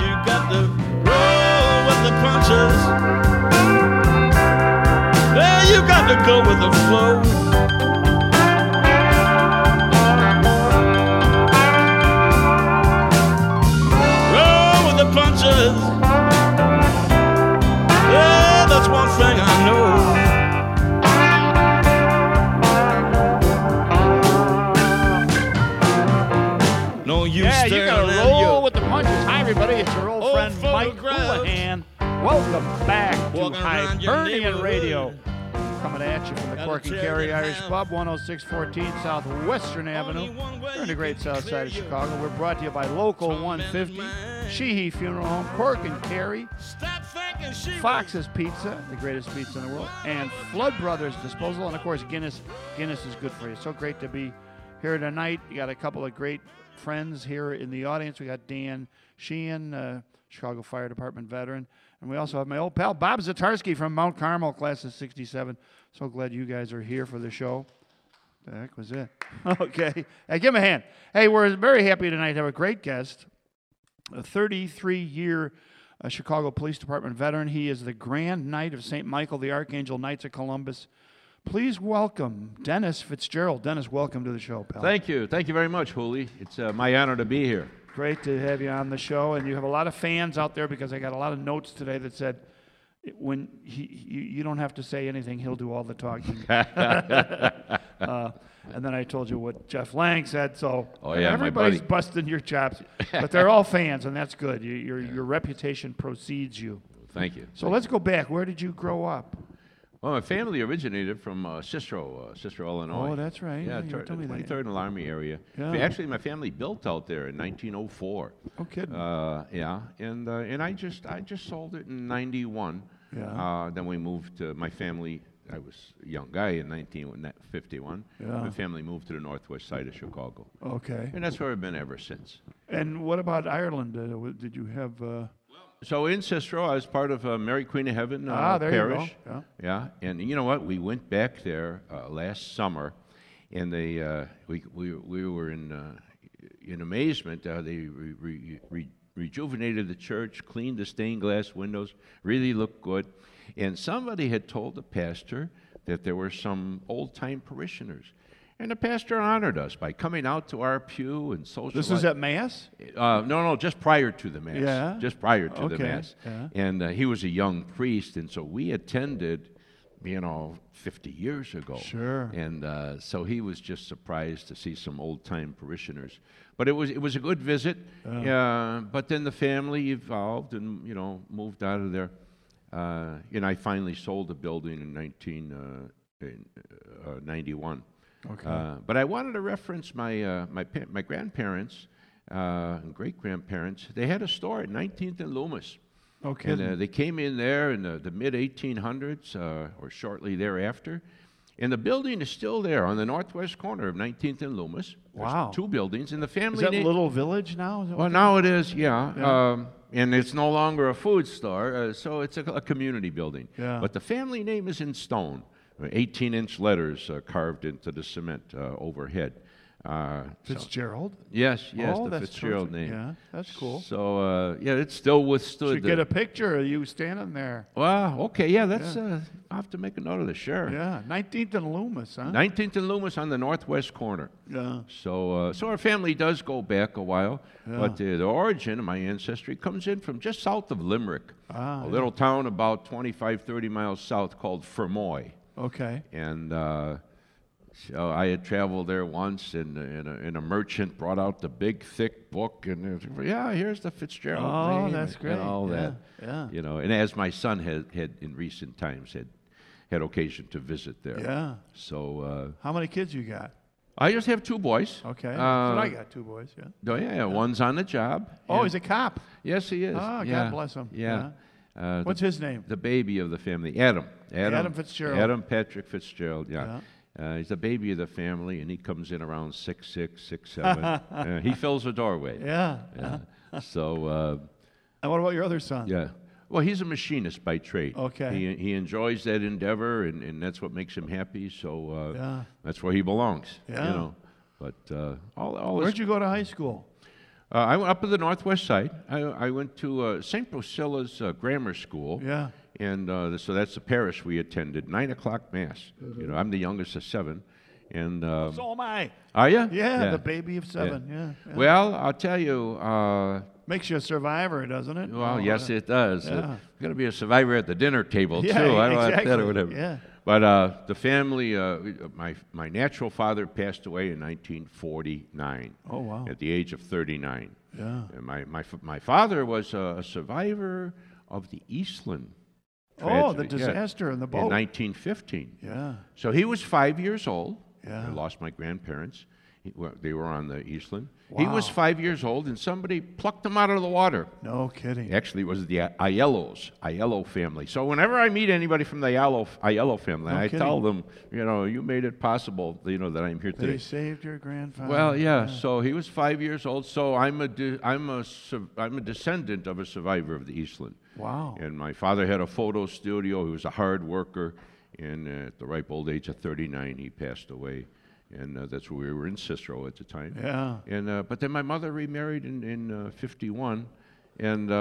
You got to roll with the punches. Yeah, you got to go with the flow. Roll with the punches. Yeah, that's one thing I know. No use yeah, you got to roll with the punches. Hi, everybody. It's your old friend Mike Houlihan. Welcome back to Hibernian Radio. Coming at you from the Cork and Kerry Irish Pub, 10614 Southwestern Avenue. We're in the great south side of Chicago. We're brought to you by Local 150, Sheehy Funeral Home, Cork and Kerry, Fox's Pizza, the greatest pizza in the world, and Flood Brothers Disposal, and of course Guinness. Guinness is good for you. So great to be here tonight. You got a couple of great friends here in the audience. We got Dan Sheehan, Chicago Fire Department veteran. And we also have my old pal, Bob Zatarsky from Mount Carmel, class of 67. So glad you guys are here for the show. The heck was it? Okay. Hey, give him a hand. Hey, we're very happy tonight to have a great guest, a 33-year Chicago Police Department veteran. He is the Grand Knight of St. Michael, the Archangel Knights of Columbus. Please welcome Dennis Fitzgerald. Dennis, welcome to the show, pal. Thank you. Thank you very much, Hooli. It's my honor to be here. Great to have you on the show, and you have a lot of fans out there because I got a lot of notes today that said when you don't have to say anything, he'll do all the talking. And then I told you what Jeff Lang said, so everybody's busting your chops, but they're all fans, and that's good. Your reputation precedes you. Thank you. So let's go back. Where did you grow up? Well, my family originated from Cicero, Illinois. Oh, that's right. Yeah, you told me that. 23rd and Alarmy area. Yeah. Actually, my family built out there in 1904. Oh, kidding. Yeah, and I just sold it in 91. Yeah. Then we moved to my family. I was a young guy in 1951. Yeah. My family moved to the northwest side of Chicago. Okay. And that's where I've been ever since. And what about Ireland? Did you have... So in Cicero, I was part of Mary Queen of Heaven there parish. You go. Yeah, and you know what? We went back there last summer, and we were in amazement. They rejuvenated the church, cleaned the stained glass windows, really looked good. And somebody had told the pastor that there were some old-time parishioners. And the pastor honored us by coming out to our pew and socializing. This is at Mass? No, just prior to the Mass. Yeah? Just prior to the Okay. Mass. Yeah. And he was a young priest, and so we attended, 50 years ago. Sure. And so he was just surprised to see some old-time parishioners. But it was a good visit. But then the family evolved and, moved out of there. And I finally sold the building in 1991. Okay. But I wanted to reference my grandparents and great-grandparents. They had a store at 19th and Loomis. Okay. And they came in there in the mid-1800s or shortly thereafter. And the building is still there on the northwest corner of 19th and Loomis. Wow. There's two buildings. And the family... Is that Little Village now? Well, now it is, yeah. And it's no longer a food store, so it's a community building. Yeah. But the family name is in stone. 18-inch letters carved into the cement overhead. Fitzgerald? Yes, Oh, the that's Fitzgerald terrific. name. Yeah, that's cool. So, it still withstood. Should get a picture of you standing there. Well, okay, yeah, that's. I'll have to make a note of this, sure. Yeah, 19th and Loomis, huh? 19th and Loomis on the northwest corner. Yeah. So our family does go back a while, but the origin of my ancestry comes in from just south of Limerick, a little town about 25, 30 miles south called Fermoy. Okay. And so I had traveled there once, and a merchant brought out the big, thick book, and here's the Fitzgerald Oh, name that's great. and all that. Yeah. And as my son had in recent times had occasion to visit there. Yeah. So How many kids you got? I just have two boys. Okay. That's what I got, two boys, yeah. Oh, yeah, one's on the job. Oh, Yeah. he's a cop. Yes, he is. Oh, yeah. God bless him. Yeah. What's his name? The baby of the family, Adam. Adam Fitzgerald. Adam Patrick Fitzgerald, yeah. He's the baby of the family, and he comes in around 6'6", 6'7". He fills the doorway. Yeah. So, And what about your other son? yeah. Well, he's a machinist by trade. Okay. He enjoys that endeavor, and that's what makes him happy. So that's where he belongs. Yeah. But all Where'd you go to high school? I went up to the Northwest Side. I went to St. Priscilla's Grammar School. Yeah. And so that's the parish we attended. 9 o'clock Mass. You know, I'm the youngest of 7. And So am I. are you? Yeah, the baby of 7. Yeah. Well, I'll tell you. Makes you a survivor, doesn't it? Well, yes, it does. Yeah. You're going to be a survivor at the dinner table, Yeah, too. I don't exactly. like that or whatever. Yeah. But the family, my natural father passed away in 1949. Oh, wow. At the age of 39. Yeah. And my father was a survivor of the Eastland Oh, the tragedy, disaster in the boat. in 1915. Yeah. So he was 5 years old. Yeah. I lost my grandparents. They were on the Eastland. He was Wow. 5 years old, and somebody plucked him out of the water. No kidding. Actually, it was the Aiello family. So whenever I meet anybody from the Aiello family, No I kidding. tell them, you know, you made it possible, you know, that I'm here They today. saved your grandfather. Well, yeah. So he was 5 years old. So I'm a descendant of a survivor of the Eastland. Wow. And my father had a photo studio. He was a hard worker, and at the ripe old age of 39, he passed away. And that's where we were in Cicero at the time. Yeah. And but then my mother remarried in 51, and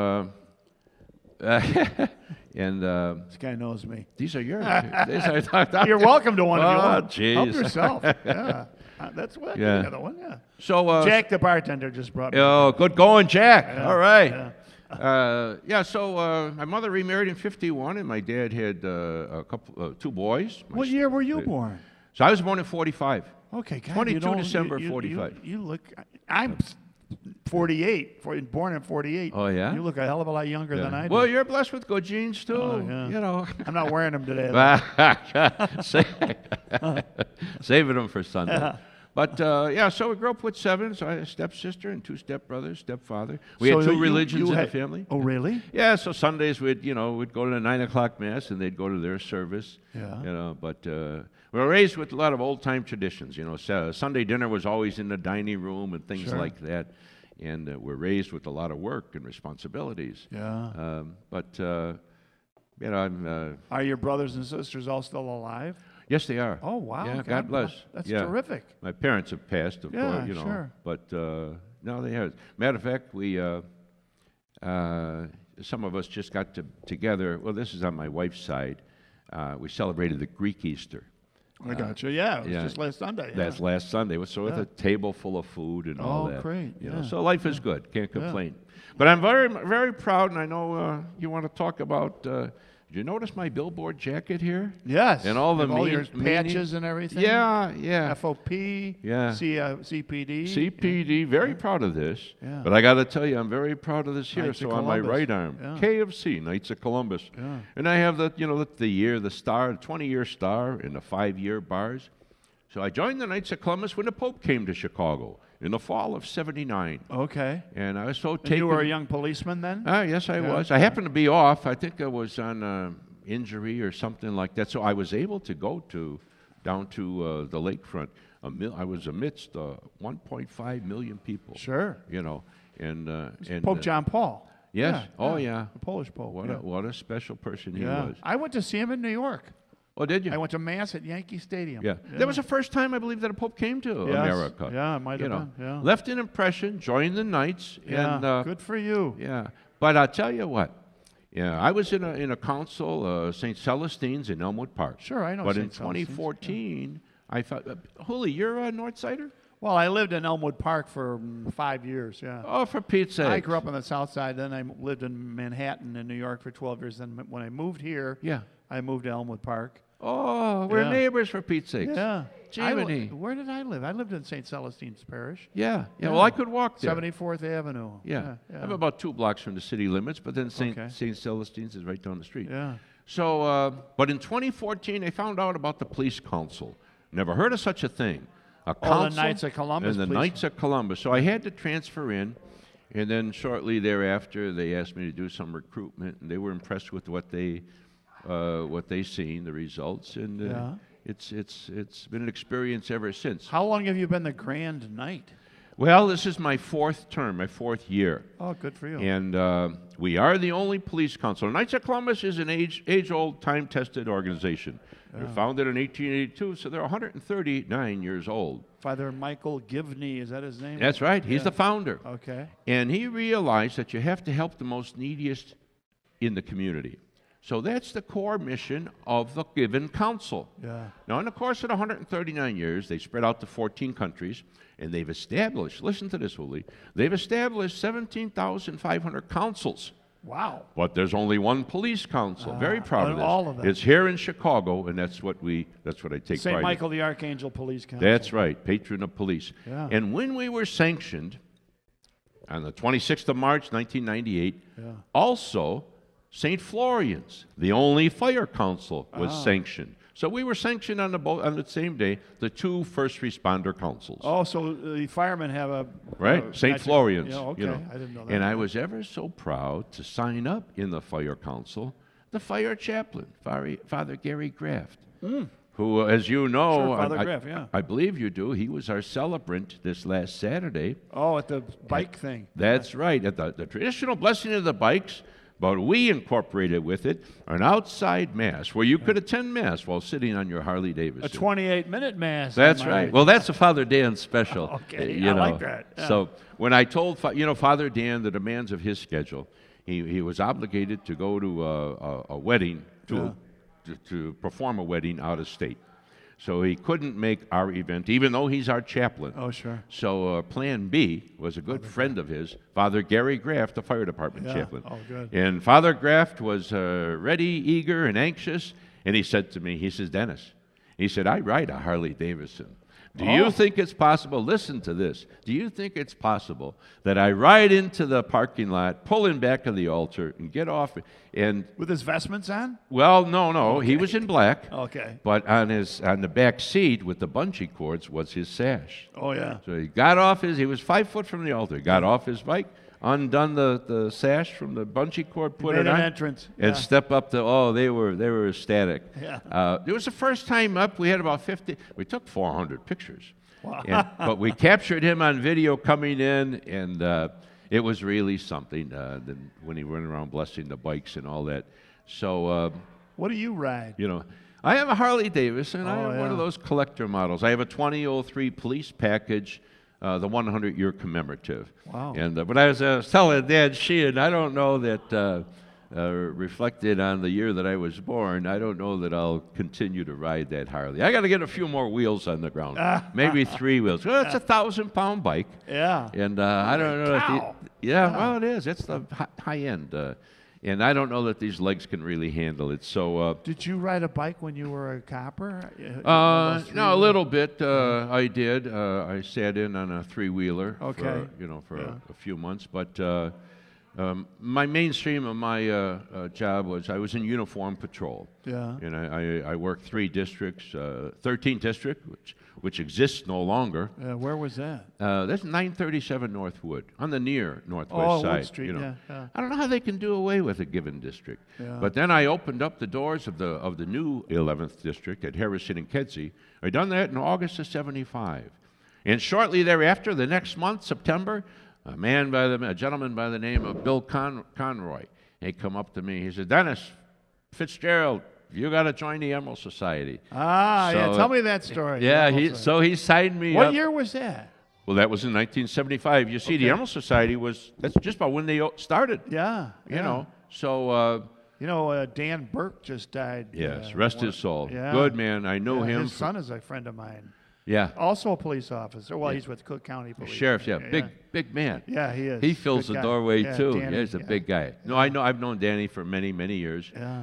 and This guy knows me. these are yours. These are, You're welcome to one if you Oh, want. Help jeez. yourself. Yeah. That's what. Yeah. The other one. Yeah. So Jack, the bartender, just brought me. oh, good going, Jack. Yeah, All right. yeah. So my mother remarried in 51, and my dad had two boys. What year were you born? So I was born in 45. Okay, God, 22 you don't- December you- 45. You look. I'm 48. Born in 48. Oh, yeah? You look a hell of a lot younger than I do. Well, you're blessed with good genes too. Oh, yeah. You know. I'm not wearing them today. though. Saving them for Sunday. But so we grew up with 7. So I had a stepsister and 2 stepbrothers, stepfather. We had So 2 religions in had- the family. Oh, really? Yeah, so Sundays we'd go to the 9 o'clock mass and they'd go to their service. Yeah. You know, but we were raised with a lot of old time traditions. You know, Sunday dinner was always in the dining room and things Sure. like that. And we're raised with a lot of work and responsibilities. Yeah. I'm. Are your brothers and sisters all still alive? Yes, they are. Oh, wow. Yeah, God bless. That's Yeah. terrific. My parents have passed, of Yeah, course, you know. sure. But no, they have. Matter of fact, we some of us just got together. Well, this is on my wife's side. We celebrated the Greek Easter. I got you. Yeah, it was yeah. just last Sunday. Yeah. That's last Sunday. So with Yeah. a table full of food and all Oh, that. great, You know, yeah. so life is good. Can't complain. But I'm very, very proud, and I know you want to talk about. Did you notice my billboard jacket here? Yes. And all the With all your meaning- patches and everything. Yeah, yeah. FOP. Yeah. CPD. CPD, very proud of this. Yeah. But I got to tell you, I'm very proud of this here. Knights of So on my Columbus. right arm, Yeah. KFC, Knights of Columbus. Yeah. And I have the year, the star, 20-year star, and the 5-year bars. So I joined the Knights of Columbus when the Pope came to Chicago in the fall of '79. Okay. And I was so And taken. you were a young policeman then? Yes, I Yeah. was. I happened to be off. I think I was on injury or something like that. So I was able to go down to the lakefront. I was amidst 1.5 million people. Sure. You know, and Pope John Paul. Yes. Yeah, Oh, yeah. yeah. The Polish Pope. What yeah. what a special person he Yeah. was. I went to see him in New York. Oh, did you? I went to Mass at Yankee Stadium. Yeah. That was the first time I believe that a Pope came to Yes. America. Yeah, it might You have know, been. Yeah. left an impression, joined the Knights, Yeah. and Good for you. yeah. But I'll tell you what. Yeah, I was in a council, St. Celestine's in Elmwood Park. Sure, I know But St. in Celestine's, 2014, I thought, Holy, you're a North Sider? Well, I lived in Elmwood Park for 5 years, yeah. Oh, for Pete's sake. I grew up on the south side, then I lived in Manhattan in New York for 12 years. Then when I moved here, Yeah. I moved to Elmwood Park. Oh, we're Yeah. neighbors for Pete's sake. Yeah. Jiminy. Where did I live? I lived in St. Celestine's Parish. Yeah. Yeah. Well, I could walk there. 74th Avenue. Yeah. Yeah. I'm about 2 blocks from the city limits, but then Okay. St. Celestine's is right down the street. Yeah. So, but in 2014, I found out about the police council. Never heard of such a thing. A council. Knights of Columbus And the police- Knights of Columbus. So I had to transfer in, and then shortly thereafter, they asked me to do some recruitment, and they were impressed with what they seen, the results, and Yeah. it's been an experience ever since. How long have you been the Grand Knight? Well, this is my 4th term, my 4th year. Oh, good for you. And we are the only police council. Knights of Columbus is an age-old, time-tested organization. They were founded in 1882, so they're 139 years old. Father Michael Givney, is that his name? That's right. He's the founder. Okay. And he realized that you have to help the most neediest in the community. So that's the core mission of the Given Council. Yeah. Now, in the course of 139 years, they spread out to 14 countries, and they've established, listen to this, Uli, they've established 17,500 councils. Wow. But there's only one police council. Very proud of this. All of them. It's here in Chicago, and that's what I take pride in. St. Michael the Archangel Police Council. That's right, patron of police. Yeah. And when we were sanctioned on the 26th of March, 1998, also St. Florian's, the only fire council, was sanctioned. So we were sanctioned on the same day, the two first responder councils. Oh, so the firemen have a... Right, St. Florian's. Yeah, okay, you know. I didn't know that. And I was ever so proud to sign up in the fire council the fire chaplain, Father Gary Graft, who, as you know, Sure, Father Graff, yeah. I believe you do, he was our celebrant this last Saturday. Oh, at the bike thing. That's right, at the traditional blessing of the bikes, but we incorporated with it an outside mass where you could attend mass while sitting on your Harley Davidson. A 28-minute mass. That's right. Well, that's a Father Dan special. Okay, you I know. like that. Yeah. So when I told Father Dan the demands of his schedule, he was obligated to go to a wedding to perform a wedding out of state. So he couldn't make our event, even though he's our chaplain. Oh, sure. So Plan B was a good friend of his, Father Gary Graft, the fire department chaplain. Oh, good. And Father Graft was ready, eager, and anxious. And he said to me, he says, Dennis, he said, I ride a Harley Davidson. Do you think it's possible, listen to this, do you think it's possible that I ride into the parking lot, pull in back of the altar, and get off and... With his vestments on? Well, no, Okay. he was in black. Okay. But on the back seat with the bungee cords was his sash. Oh, yeah. So he got off he was 5 foot from the altar, got off his bike, undone the sash from the bungee cord, put Made it on, an entrance. and step up to, they were ecstatic. Yeah. It was the first time up, we had about 50, we took 400 pictures. Wow. But we captured him on video coming in, and it was really something when he went around blessing the bikes and all that. So, what do you ride? you know, I have a Harley Davidson. I have one yeah. of those collector models. I have a 2003 police package, the 100-year commemorative. Wow. And but I was telling Dad Sheehan, I don't know that reflected on the year that I was born, I don't know that I'll continue to ride that Harley. I got to get a few more wheels on the ground, maybe 3 wheels. Well, it's a 1,000-pound bike. Yeah. And I don't know. Cow. Well, it is. It's the high end. And I don't know that these legs can really handle it. So. Did you ride a bike when you were a copper? No, a little bit. I did. I sat in on a 3-wheeler. Okay. For a few months. But my mainstream of my job was I was in uniform patrol. Yeah. And I worked 3 districts, 13th district, which exists no longer. Where was that? That's 937 Northwood, on the near northwest side. Wood Street, yeah. I don't know how they can do away with a given district. Yeah. But then I opened up the doors of the new 11th district at Harrison and Kedzie. I done that in August of '75, and shortly thereafter, the next month, September, a gentleman by the name of Bill Conroy, he come up to me. He said, "Dennis Fitzgerald, you got to join the Emerald Society." Tell me that story. Yeah, he signed me up. What year was that? Well, that was in 1975. You see, the Emerald Society that's just about when they started. Yeah. You know, so. Dan Burke just died. Yes, rest his soul. Yeah. Good man. I know him. His son is a friend of mine. Yeah. Also a police officer. Well, he's with Cook County Police. Sheriff, big man. Yeah, he is. He fills Good the guy. doorway too. Danny, He's a big guy. No, I've known Danny for many, many years. Yeah.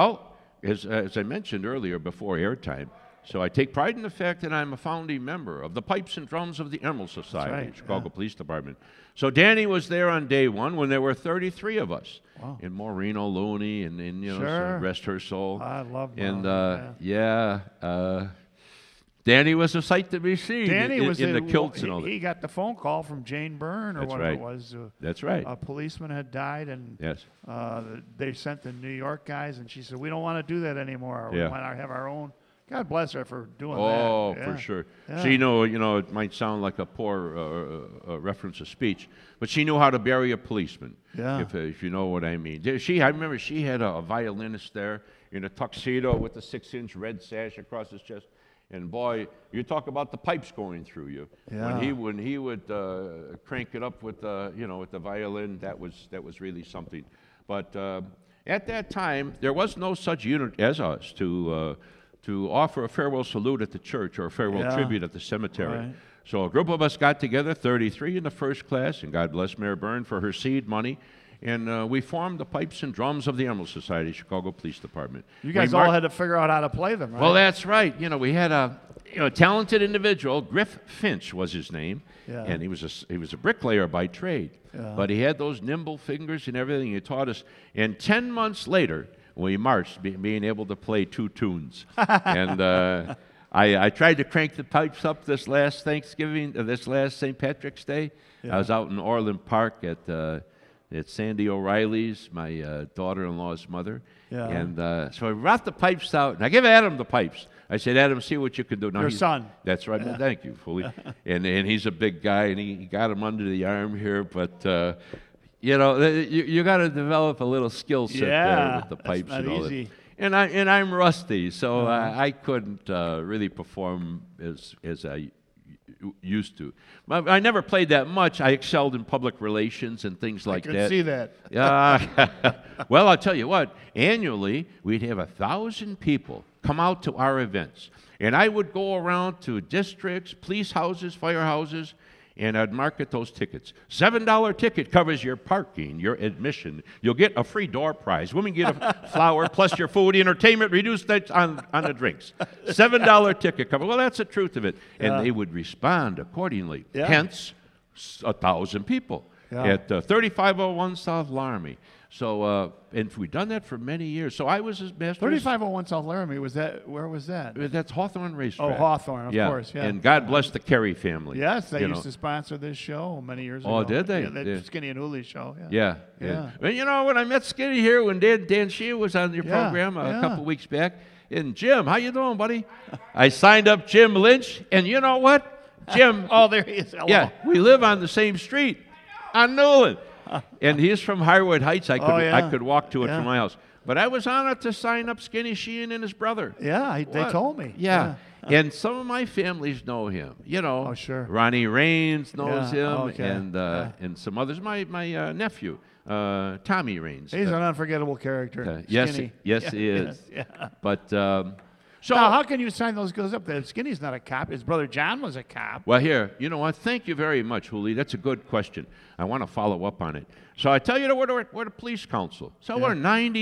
As I mentioned earlier before airtime, so I take pride in the fact that I'm a founding member of the Pipes and Drums of the Emerald Society, right, Chicago Police Department. So Danny was there on day one when there were 33 of us. Wow. And Maureen O'Looney and so Sure. rest her soul. I love And Maureen, Danny was a sight to be seen Danny in was the kilts and all that. He got the phone call from Jane Byrne or That's whatever right. it was. That's right. A policeman had died, and Yes. they sent the New York guys, and she said, "We don't want to do that anymore. Yeah. We want to have our own." God bless her for doing that. Oh, Yeah. for sure. Yeah. She knew, it might sound like a poor reference of speech, but she knew how to bury a policeman, Yeah. if you know what I mean. I remember she had a violinist there in a tuxedo with a 6-inch red sash across his chest, And boy, you talk about the pipes going through you. Yeah. When he would crank it up with with the violin, that was really something. But at that time, there was no such unit as us to offer a farewell salute at the church or a farewell tribute at the cemetery. Right. So a group of us got together, 33 in the first class, and God bless Mayor Byrne for her seed money. And we formed the Pipes and Drums of the Emerald Society, Chicago Police Department. You guys all had to figure out how to play them, right? Well, that's right. We had a talented individual. Griff Finch was his name, and he was a bricklayer by trade. Yeah. But he had those nimble fingers and everything. He taught us. And 10 months later, we marched, being able to play 2 tunes. And I tried to crank the pipes up this last St. Patrick's Day. Yeah. I was out in Orland Park at Sandy O'Reilly's, my daughter-in-law's mother. Yeah. And so I brought the pipes out, and I gave Adam the pipes. I said, Adam, see what you can do. Now Your son. That's right. Yeah. Thank you, Foley. and he's a big guy, and he got him under the arm here. But, you got to develop a little skill set there with the pipes and all that. And I'm rusty, so I couldn't really perform as I used to. I never played that much. I excelled in public relations and things like that. I can see that. Well, I'll tell you what. Annually, we'd have 1,000 people come out to our events. And I would go around to districts, police houses, firehouses, and I'd market those tickets. $7 ticket covers your parking, your admission. You'll get a free door prize. Women get a flower plus your food, entertainment, reduced on the drinks. $7 ticket cover. Well, that's the truth of it. And they would respond accordingly. Yeah. Hence, 1,000 people at 3501 South Laramie. So, and we've done that for many years. So I was his master. 3501 South Laramie, where was that? That's Hawthorne Racetrack. Oh, Hawthorne, of course, yeah. And God bless the Carey family. Yes, they used to sponsor this show many years ago. Oh, did they? Yeah, that Skinny and Uli show. Yeah. Well, when I met Skinny here, when Dan Shea was on your program a couple weeks back, and Jim, how you doing, buddy? I signed up Jim Lynch, and you know what? Jim. Oh, there he is. Hello. Yeah, we live on the same street on Newland. And he's from Highwood Heights. I could walk to it from my house. But I was honored to sign up Skinny Sheehan and his brother. Yeah, they told me. Yeah. And some of my families know him. Oh, sure. Ronnie Raines knows him, and some others. My nephew, Tommy Raines. He's an unforgettable character. Yes, he is. Yeah. But so now, how can you sign those guys up? Skinny's not a cop. His brother John was a cop. Well, here, you know what? Thank you very much, Huli. That's a good question. I want to follow up on it. So I tell you, we're the police council. So we're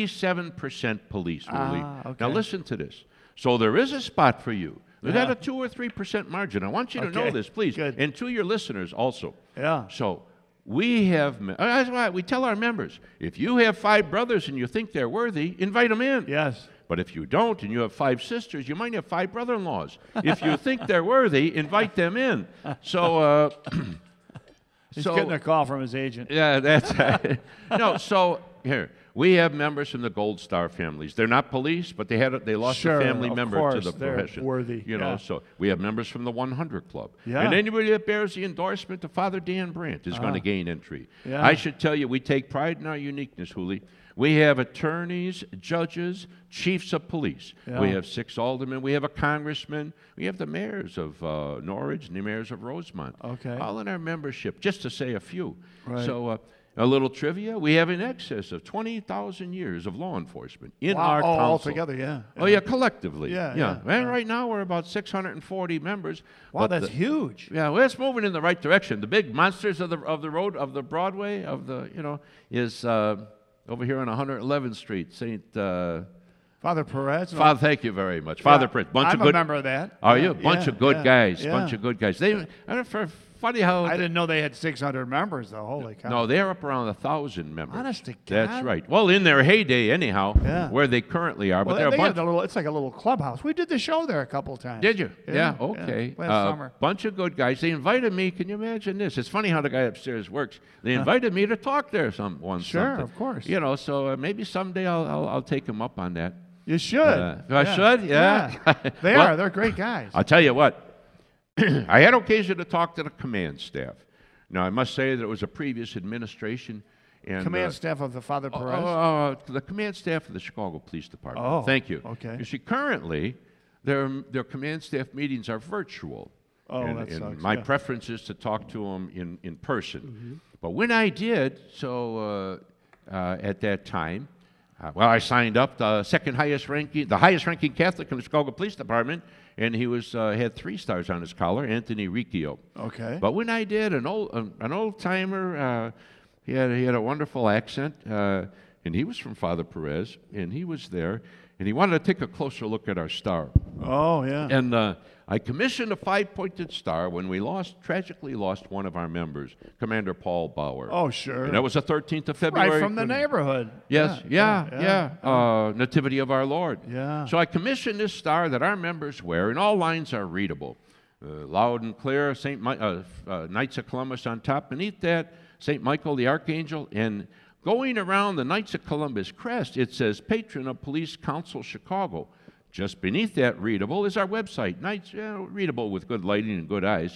97% police, Huli. Okay. Now listen to this. So there is a spot for you. We've got a 2 or 3% margin. I want you to know this, please. Good. And to your listeners also. Yeah. So we have, that's why we tell our members, if you have 5 brothers and you think they're worthy, invite them in. Yes. But if you don't and you have 5 sisters, you might have 5 brother-in-laws. If you think they're worthy, invite them in. So, he's getting a call from his agent. Yeah, that's right. No, so here, we have members from the Gold Star families. They're not police, but they lost a family member to the profession. Worthy. So we have members from the 100 Club. Yeah. And anybody that bears the endorsement to Father Dan Brandt is going to gain entry. Yeah. I should tell you, we take pride in our uniqueness, Huli. We have attorneys, judges, chiefs of police. Yeah. We have 6 aldermen. We have a congressman. We have the mayors of Norridge and the mayors of Rosemont. Okay. All in our membership, just to say a few. Right. So a little trivia, we have in excess of 20,000 years of law enforcement in our council. All together, yeah. Oh, yeah, collectively. Yeah. And right now we're about 640 members. Wow, that's huge. Yeah, well, it's moving in the right direction. The big monsters of the road, of the Broadway, is over here on 111th Street, Father Perez. Father, thank you very much. Father Perez. I'm a member of that. Are you? Bunch of good guys. Yeah. Bunch of good guys. Funny how I didn't know they had 600 members, though. Holy cow. No, they're up around 1,000 members. Honest to God. That's right. Well, in their heyday, anyhow, where they currently are. Well, but they're it's like a little clubhouse. We did the show there a couple of times. Did you? Yeah, okay. Last summer. Bunch of good guys. They invited me. Can you imagine this? It's funny how the guy upstairs works. They invited me to talk there once. Sure, of course. So maybe someday I'll take them up on that. You should. I should? Yeah. They are. They're great guys. I'll tell you what. I had occasion to talk to the command staff. Now, I must say that it was a previous administration. And, command staff of the Father Perez? The command staff of the Chicago Police Department. Oh, thank you. Okay. You see, currently, their command staff meetings are virtual. Oh, and, that and sucks. my yeah. preference is to talk to them in person. Mm-hmm. But when I did, at that time, I signed up the highest ranking Catholic in the Chicago Police Department, and he had 3 stars on his collar, Anthony Riccio. Okay. But when I did, an old timer, he had a wonderful accent, and he was from Father Perez, and he was there, and he wanted to take a closer look at our star. Oh, yeah. And I commissioned a 5-pointed star when we tragically lost one of our members, Commander Paul Bauer. Oh, sure. And that was the 13th of February. Right from the neighborhood. Yes, yeah. Nativity of our Lord. Yeah. So I commissioned this star that our members wear, and all lines are readable. Loud and clear, Knights of Columbus on top. Beneath that, St. Michael the Archangel, and going around the Knights of Columbus crest, it says Patron of Police Council Chicago. Just beneath that readable is our website, readable with good lighting and good eyes,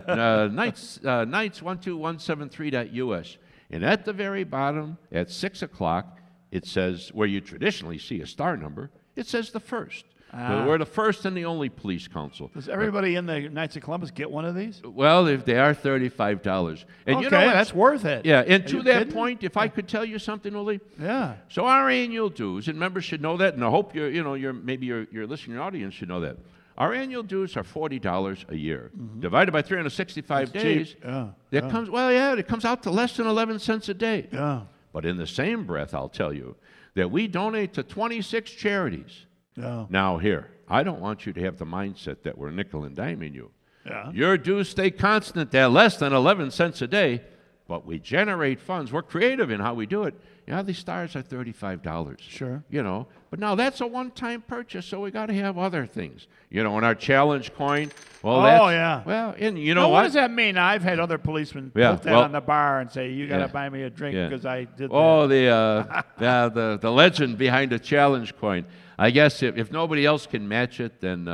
Knights12173.us. And at the very bottom, at 6 o'clock, it says, where you traditionally see a star number, it says the first. We're the first and the only police council. Does everybody in the Knights of Columbus get one of these? Well, if they are $35. And okay, you know that's worth it. Yeah, and Are to you that kidding? point, if I could tell you something, Uli. Yeah. So our annual dues, and members should know that, and I hope your listening audience should know that. Our annual dues are $40 a year, divided by 365 That's days. cheap. Yeah. It comes out to less than 11 cents a day. Yeah. But in the same breath, I'll tell you that we donate to 26 charities. Yeah. Now here, I don't want you to have the mindset that we're nickel and diming you. Yeah. Your dues stay constant at less than 11 cents a day, but we generate funds. We're creative in how we do it. These stars are $35. Sure. But now that's a one-time purchase, so we got to have other things. And our challenge coin. Well, yeah. Well, and you Now, know what what? does that mean? I've had other policemen Yeah, put that well- on the bar and say, "You got to Yeah. buy me a drink Yeah. because I did Oh, that." the legend behind the challenge coin. I guess if nobody else can match it, then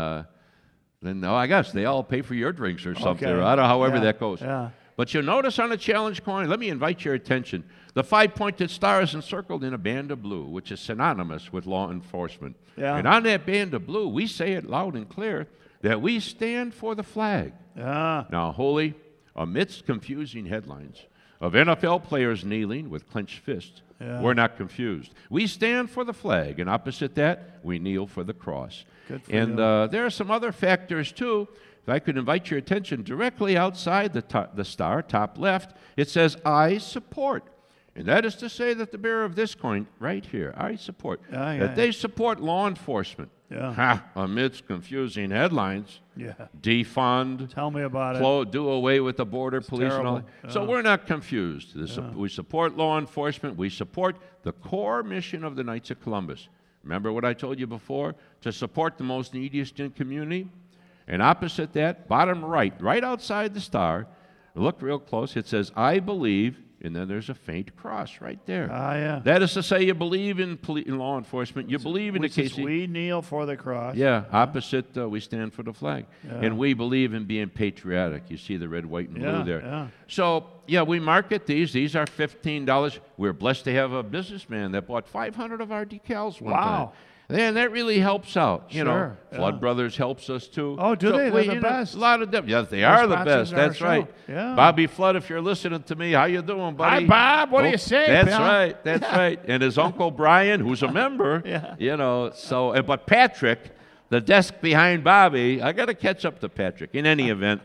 no, I guess they all pay for your drinks or something. Okay. Or I don't know, however Yeah, that goes. yeah. But you'll notice on the challenge coin, let me invite your attention. The 5-pointed star is encircled in a band of blue, which is synonymous with law enforcement. Yeah. And on that band of blue, we say it loud and clear that we stand for the flag. Yeah. Now, Holy, amidst confusing headlines of NFL players kneeling with clenched fists, Yeah. we're not confused. We stand for the flag, and opposite that, we kneel for the cross. Good for and you. there are some other factors, too. If I could invite your attention, directly outside the star, top left, it says, I support. And that is to say that the bearer of this coin, right here, I support, that they support law enforcement. Yeah. Amidst confusing headlines, Yeah. defund, Tell me about it. do away with the border police and all terrible. that. So we're not confused. We support law enforcement. We support the core mission of the Knights of Columbus. Remember what I told you before? To support the most neediest in community. And opposite that, bottom right outside the star, look real close, it says, I believe, and then there's a faint cross right there. Yeah. That is to say you believe in law enforcement. You believe in the Which is KC. we kneel for the cross. Yeah, opposite, we stand for the flag. Yeah. And we believe in being patriotic. You see the red, white, and blue there. Yeah. So, we market these. These are $15. We're blessed to have a businessman that bought 500 of our decals one time. Wow. And that really helps out. Sure, Flood Brothers helps us too. Oh, do they? They're the best. A lot of them. Yes, they They're are the sponsors best. of our That's show. right. Yeah. Bobby Flood, if you're listening to me, how you doing, buddy? Hi, Bob. What do you say, That's pal? right. That's right. And his uncle Brian, who's a member. Yeah. But Patrick, the desk behind Bobby, I got to catch up to Patrick. In any event,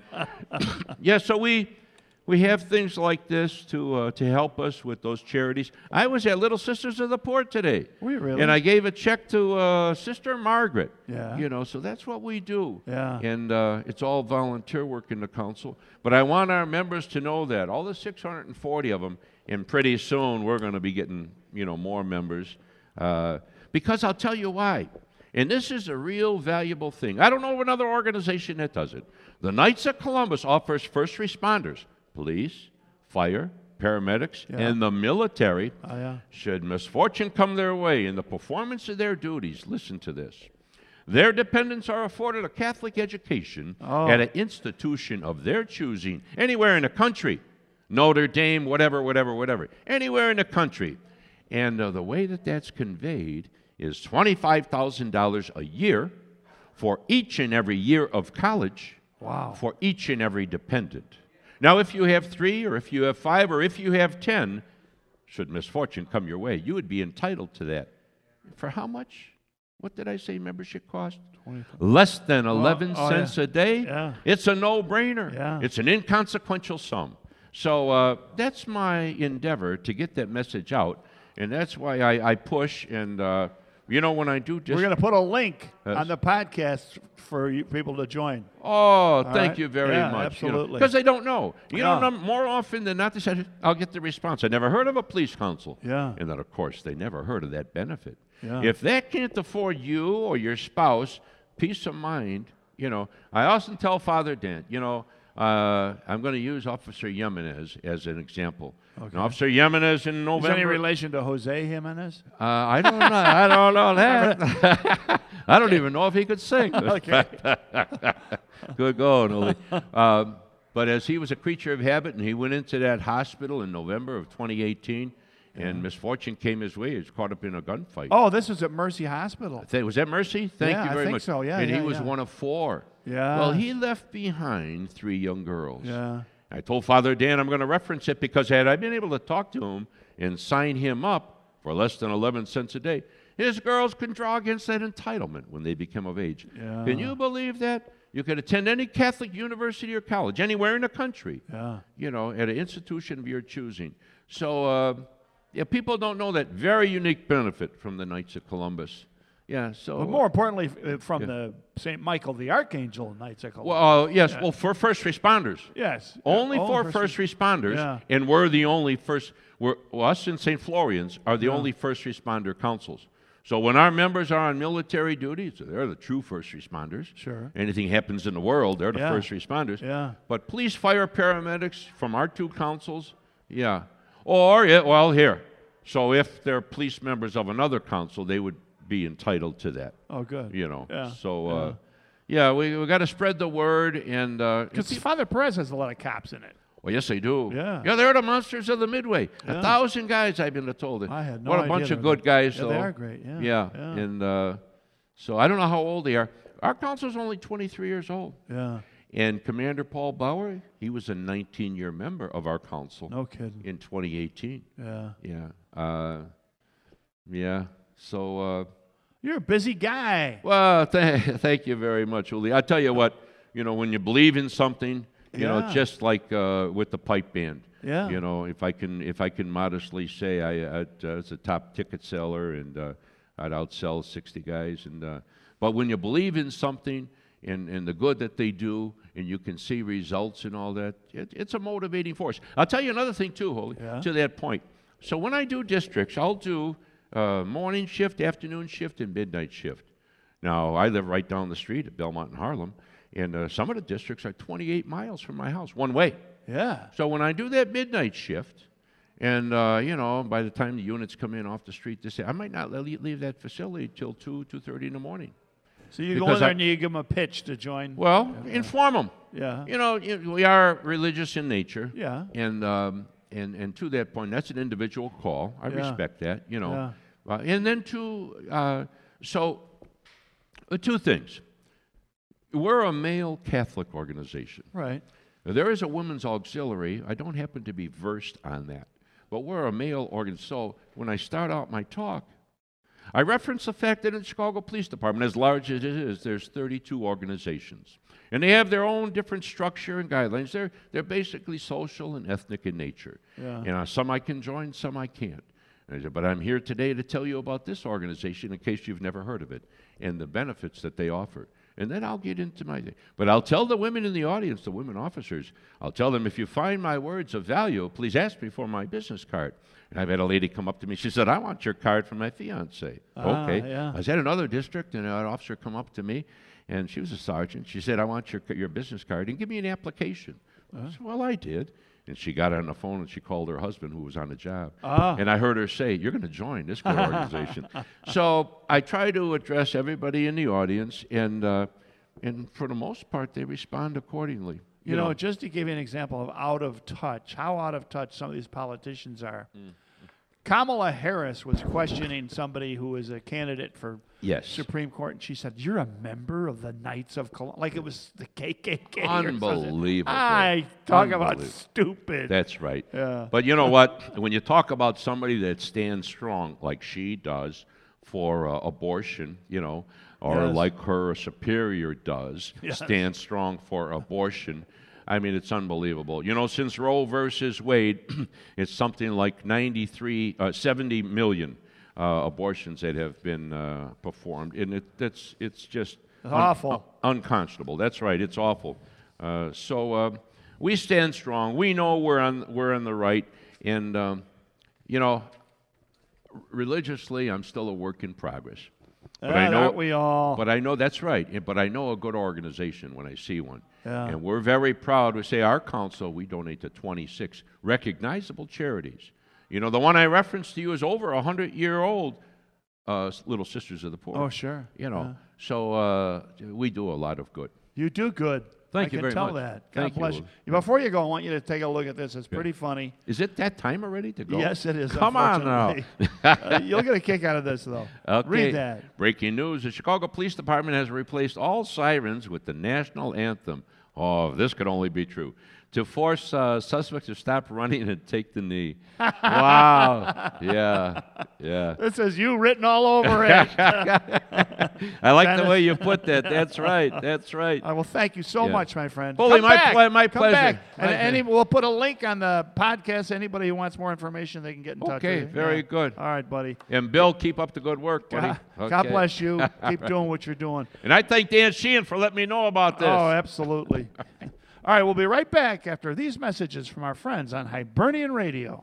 so we have things like this to help us with those charities. I was at Little Sisters of the Poor today. Were you really? And I gave a check to Sister Margaret. Yeah. So that's what we do. Yeah. And it's all volunteer work in the council. But I want our members to know that, all the 640 of them, and pretty soon we're going to be getting, more members. Because I'll tell you why. And this is a real valuable thing. I don't know of another organization that does it. The Knights of Columbus offers first responders, police, fire, paramedics, and the military, should misfortune come their way in the performance of their duties. Listen to this. Their dependents are afforded a Catholic education at an institution of their choosing, anywhere in the country. Notre Dame, whatever, anywhere in the country. And the way that that's conveyed is $25,000 a year for each and every year of college. Wow. For each and every dependent. Now, if you have 3, or if you have 5, or if you have 10, should misfortune come your way, you would be entitled to that. For how much? What did I say membership cost? Less than 11 cents a day? Yeah. It's a no-brainer. Yeah. It's an inconsequential sum. So that's my endeavor to get that message out, and that's why I push. And when I do, we're going to put a link on the podcast for you people to join. Oh, thank you very much. Absolutely. Because they don't know. More often than not, they said, I'll get the response. I never heard of a police council. Yeah. And then, of course, they never heard of that benefit. Yeah. If that can't afford you or your spouse peace of mind, I often tell Father Dan, I'm going to use Officer Jimenez as an example. Okay. Now, Officer Jimenez in November. Is there any relation to Jose Jimenez? I don't know. I don't know that. I don't even know if he could sing. Okay. Good going, Uli. But as he was a creature of habit, and he went into that hospital in November of 2018, and misfortune came his way. He was caught up in a gunfight. Oh, this was at Mercy Hospital. Was that Mercy? Thank you very much. So. Yeah, and he was one of 4. Yeah. Well, he left behind 3 young girls. Yeah. I told Father Dan I'm going to reference it because had I been able to talk to him and sign him up for less than 11 cents a day, his girls can draw against that entitlement when they become of age. Yeah. Can you believe that? You could attend any Catholic university or college anywhere in the country, at an institution of your choosing. So, people don't know that very unique benefit from the Knights of Columbus. Yeah, so. But more importantly, from the St. Michael the Archangel Knights of Columbus. Well, yes, well, for first responders. Yes. Only for first responders. Yeah. And we're the only us and St. Florian's are the only first responder councils. So when our members are on military duty, so they're the true first responders. Sure. Anything happens in the world, they're the first responders. Yeah. But police, fire, paramedics from our 2 councils, yeah. Or, here. So if they're police members of another council, they would be entitled to that. Oh, good. Yeah. So, we got to spread the word. And because Father Perez has a lot of cops in it. Well, yes, they do. Yeah. Yeah, they're the monsters of the Midway. Yeah. 1,000 guys, I've been told. I had no What a idea bunch of they good guys, Yeah, though. they are great. Yeah. Yeah. And so I don't know how old they are. Our council's only 23 years old. Yeah. And Commander Paul Bauer, he was a 19-year member of our council. No kidding. In 2018. Yeah. Yeah. So. You're a busy guy. Well, thank you very much, Uli. I tell you what, when you believe in something, just like with the pipe band. Yeah. If I can modestly say, I was a top ticket seller, and I'd outsell 60 guys. But when you believe in something and the good that they do, and you can see results and all that, it's a motivating force. I'll tell you another thing too, Holy, to that point. So when I do districts, I'll do morning shift, afternoon shift, and midnight shift. Now, I live right down the street at Belmont and Harlem, and some of the districts are 28 miles from my house, one way. Yeah. So when I do that midnight shift, and, by the time the units come in off the street, they say, I might not leave that facility till 2:30 in the morning. So you go in there and you give them a pitch to join? Well, inform them. Yeah. We are religious in nature. Yeah. And to that point, that's an individual call. I respect that, Yeah. And then two things. We're a male Catholic organization. Right. There is a women's auxiliary. I don't happen to be versed on that. But we're a male organization. So when I start out my talk, I reference the fact that in the Chicago Police Department, as large as it is, there's 32 organizations. And they have their own different structure and guidelines. They're basically social and ethnic in nature. Yeah. Some I can join, some I can't. And I said, but I'm here today to tell you about this organization in case you've never heard of it and the benefits that they offer. And then I'll get into my thing. But I'll tell the women in the audience, the women officers, I'll tell them, if you find my words of value, please ask me for my business card. And I've had a lady come up to me. She said, I want your card for my fiancé. Okay. Yeah. I was at another district, and an officer come up to me, and she was a sergeant. She said, I want your business card, and give me an application. I said, well, I did. And she got on the phone, and she called her husband, who was on the job. And I heard her say, you're going to join this good organization. So I try to address everybody in the audience, and for the most part, they respond accordingly. You know, just to give you an example of out of touch, how out of touch some of these politicians are. Kamala Harris was questioning somebody who is a candidate for Yes. Supreme Court, and she said, "You're a member of the Knights of Columbus," like it was the KKK. Unbelievable. I talk about stupid. That's right. Yeah. But you know what? When you talk about somebody that stands strong, like she does, for abortion, or Yes. like her superior does, Yes. stand strong for abortion. I mean, it's unbelievable. Since Roe versus Wade, it's something like 70 million abortions that have been performed, and it's just awful, unconscionable. That's right. It's awful. So we stand strong. We know we're on the right, and religiously, I'm still a work in progress. But I know, aren't we all? But I know that's right. But I know a good organization when I see one. Yeah. And we're very proud. We say our council, we donate to 26 recognizable charities. The one I referenced to you is over 100-year-old, Little Sisters of the Poor. Oh, sure. So we do a lot of good. You do good. Thank you very much. I can tell that. God Thank bless you. you. Before you go, I want you to take a look at this. It's pretty funny. Is it that time already to go? Yes, it is. Come on now. You'll get a kick out of this, though. Okay. Read that. Breaking news. The Chicago Police Department has replaced all sirens with the national anthem. Oh, this could only be true. To force suspects to stop running and take the knee. Wow. Yeah. This is you written all over it. I like the way you put that. That's right. Well, thank you so much, my friend. Fully, Come my back. pleasure. Back. And we'll put a link on the podcast. Anybody who wants more information, they can get in touch with you. Okay, very good. All right, buddy. And Bill, keep up the good work, buddy. God bless you. Keep doing what you're doing. And I thank Dan Sheehan for letting me know about this. Oh, absolutely. All right, we'll be right back after these messages from our friends on Hibernian Radio.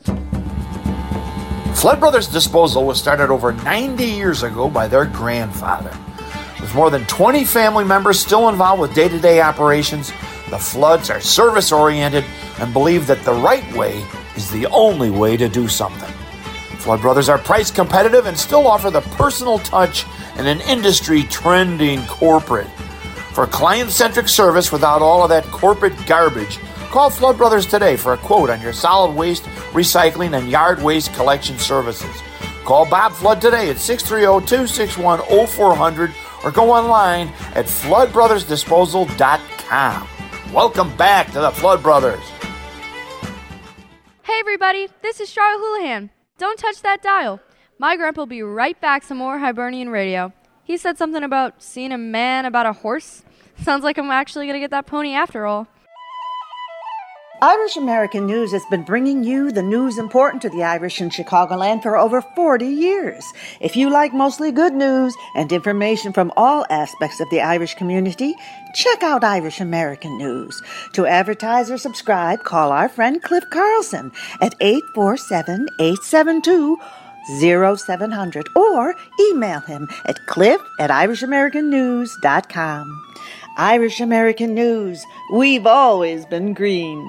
Flood Brothers Disposal was started over 90 years ago by their grandfather. With more than 20 family members still involved with day-to-day operations, the Floods are service-oriented and believe that the right way is the only way to do something. Flood Brothers are price competitive and still offer the personal touch and an industry-trending corporate. For client-centric service without all of that corporate garbage, call Flood Brothers today for a quote on your solid waste, recycling, and yard waste collection services. Call Bob Flood today at 630-261-0400 or go online at floodbrothersdisposal.com. Welcome back to the Flood Brothers. Hey everybody, this is Charlotte Houlihan. Don't touch that dial. My grandpa will be right back some more Hibernian Radio. He said something about seeing a man about a horse. Sounds like I'm actually going to get that pony after all. Irish American News has been bringing you the news important to the Irish in Chicagoland for over 40 years. If you like mostly good news and information from all aspects of the Irish community, check out Irish American News. To advertise or subscribe, call our friend Cliff Carlson at 847-872-0700 or email him at cliff@irishamericannews.com. Irish American News, we've always been green.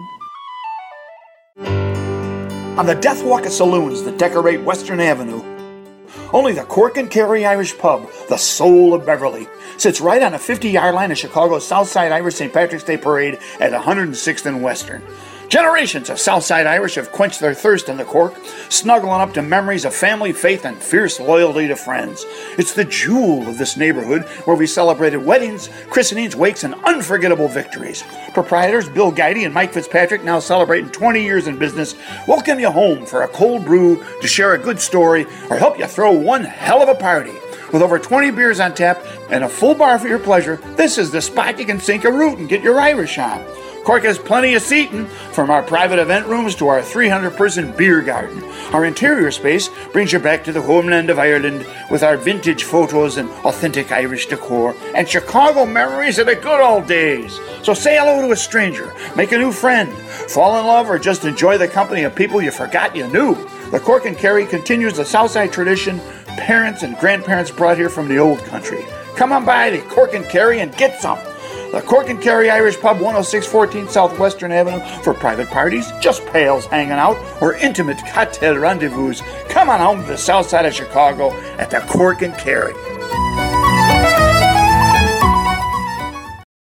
On the Death Walk of saloons that decorate Western Avenue, only the Cork and Kerry Irish Pub, the soul of Beverly, sits right on a 50-yard line of Chicago's Southside Irish St. Patrick's Day Parade at 106th and Western. Generations of Southside Irish have quenched their thirst in the Cork, snuggling up to memories of family, faith, and fierce loyalty to friends. It's the jewel of this neighborhood where we celebrated weddings, christenings, wakes, and unforgettable victories. Proprietors Bill Guidey and Mike Fitzpatrick, now celebrating 20 years in business, welcome you home for a cold brew, to share a good story, or help you throw one hell of a party. With over 20 beers on tap and a full bar for your pleasure, this is the spot you can sink a root and get your Irish on. Cork has plenty of seating, from our private event rooms to our 300-person beer garden. Our interior space brings you back to the homeland of Ireland with our vintage photos and authentic Irish decor and Chicago memories of the good old days. So say hello to a stranger, make a new friend, fall in love, or just enjoy the company of people you forgot you knew. The Cork and Kerry continues the Southside tradition parents and grandparents brought here from the old country. Come on by to Cork and Kerry and get some. The Cork and Kerry Irish Pub, 10614 Southwestern Avenue, for private parties, just pals hanging out, or intimate cocktail rendezvous. Come on home to the south side of Chicago at the Cork and Kerry.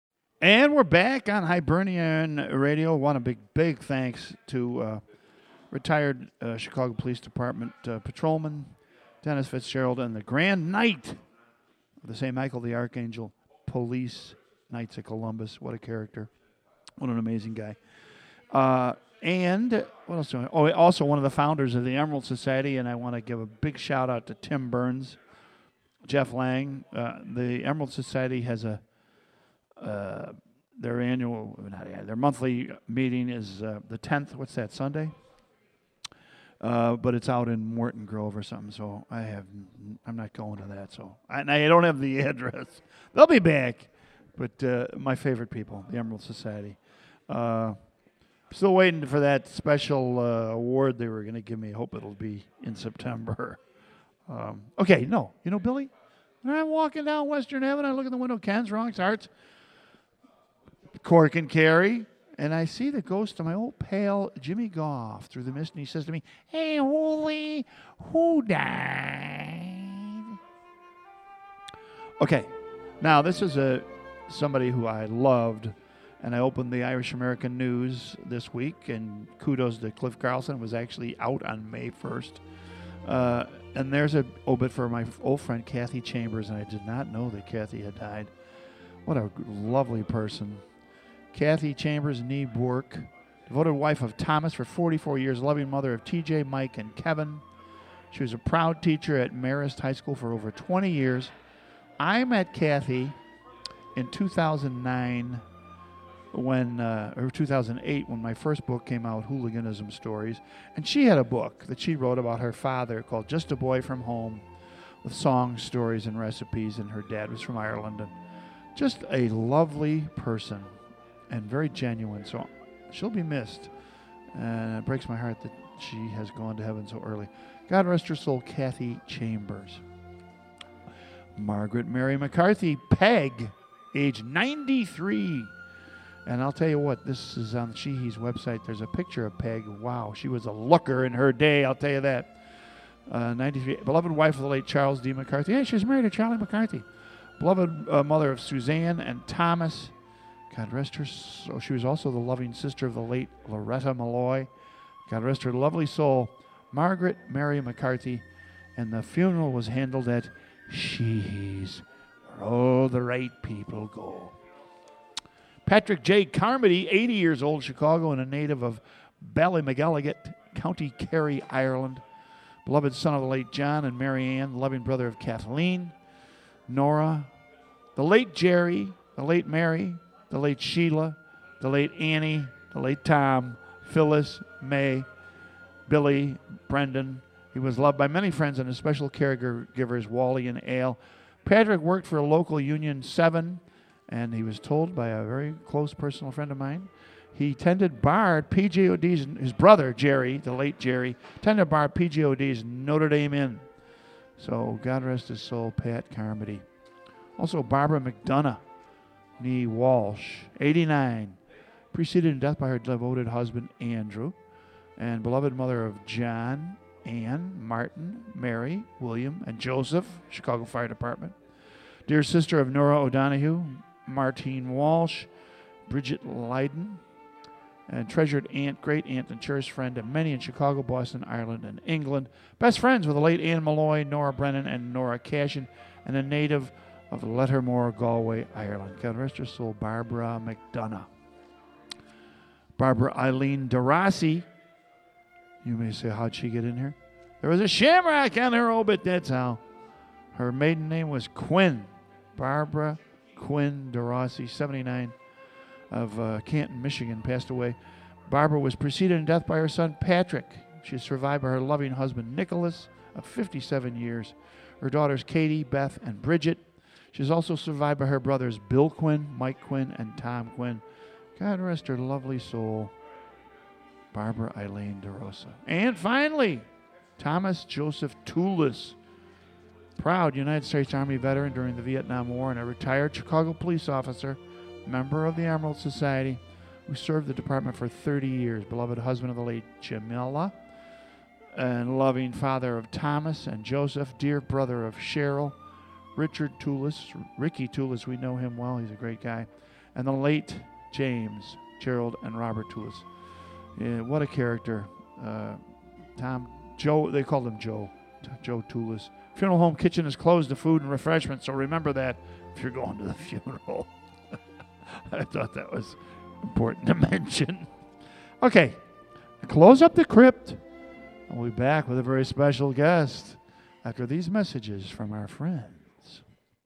And we're back on Hibernian Radio. Want a big thanks to retired Chicago Police Department patrolman Dennis Fitzgerald, and the Grand Knight of the St. Michael the Archangel Police Knights of Columbus. What a character. What an amazing guy. And what else do I? Oh, also one of the founders of the Emerald Society, and I want to give a big shout out to Tim Burns, Jeff Lang. The Emerald Society has their monthly meeting is the 10th. What's that, Sunday? But it's out in Morton Grove or something, so I'm not going to that. So I don't have the address. They'll be back. But my favorite people, the Emerald Society. Still waiting for that special award they were going to give me. Hope it'll be in September. Okay, no. You know, Billy, when I'm walking down Western Avenue, I look in the window, Ken's Wrong Starts, Cork and Carry, and I see the ghost of my old pal Jimmy Goff through the mist, and he says to me, "Hey, Holy, who died?" Okay, now this is somebody who I loved, and I opened the Irish American News this week, and kudos to Cliff Carlson. It was actually out on May 1st. And there's an obit for my old friend Kathy Chambers, and I did not know that Kathy had died. What a lovely person. Kathy Chambers, nee Bourke, devoted wife of Thomas for 44 years, loving mother of TJ, Mike, and Kevin. She was a proud teacher at Marist High School for over 20 years. I met Kathy in 2009 or 2008 when my first book came out, Hooliganism Stories. And she had a book that she wrote about her father called Just a Boy from Home, with songs, stories, and recipes. And her dad was from Ireland. And just a lovely person and very genuine. So she'll be missed. And it breaks my heart that she has gone to heaven so early. God rest her soul, Kathy Chambers. Margaret Mary McCarthy, Peg, age 93. And I'll tell you what, this is on Sheehy's website. There's a picture of Peg. Wow, she was a looker in her day, I'll tell you that. 93, beloved wife of the late Charles D. McCarthy. Hey, she was married to Charlie McCarthy. Beloved mother of Suzanne and Thomas. God rest her soul. She was also the loving sister of the late Loretta Malloy. God rest her lovely soul, Margaret Mary McCarthy. And the funeral was handled at Sheehy's, where all the right people go. Patrick J. Carmody, 80 years old, Chicago, and a native of Ballymcgilligot, County Kerry, Ireland. Beloved son of the late John and Mary Ann, loving brother of Kathleen, Nora, the late Jerry, the late Mary, the late Sheila, the late Annie, the late Tom, Phyllis, May, Billy, Brendan. He was loved by many friends and his special caregivers, Wally and Al. Patrick worked for a local Union 7, and he was told by a very close personal friend of mine, he tended bar at PJOD's, his brother, Jerry, the late Jerry, tended bar at PJOD's Notre Dame Inn. So God rest his soul, Pat Carmody. Also Barbara McDonough, nee Walsh, 89, preceded in death by her devoted husband, Andrew, and beloved mother of John, Ann, Martin, Mary, William, and Joseph, Chicago Fire Department. Dear sister of Nora O'Donoghue, Martine Walsh, Bridget Leyden, and treasured aunt, great aunt, and cherished friend of many in Chicago, Boston, Ireland, and England. Best friends with the late Anne Malloy, Nora Brennan, and Nora Cashin, and a native of Lettermore, Galway, Ireland. God rest her soul, Barbara McDonough. Barbara Eileen DeRossi. You may say, how'd she get in here? There was a shamrock on her obit, that's how. Her maiden name was Quinn. Barbara Quinn DeRossi, 79, of Canton, Michigan, passed away. Barbara was preceded in death by her son, Patrick. She is survived by her loving husband, Nicholas, of 57 years. Her daughters, Katie, Beth, and Bridget. She is also survived by her brothers, Bill Quinn, Mike Quinn, and Tom Quinn. God rest her lovely soul, Barbara Eileen DeRosa. And finally, Thomas Joseph Toulis, proud United States Army veteran during the Vietnam War and a retired Chicago police officer, member of the Emerald Society, who served the department for 30 years, beloved husband of the late Jamila, and loving father of Thomas and Joseph, dear brother of Cheryl, Richard Toulis, Ricky Toulis, we know him well, he's a great guy, and the late James, Gerald, and Robert Toulis. What a character. Joe, they called him Joe Toulis. Funeral home kitchen is closed to food and refreshments, so remember that if you're going to the funeral. I thought that was important to mention. Okay, close up the crypt. We'll be back with a very special guest after these messages from our friends.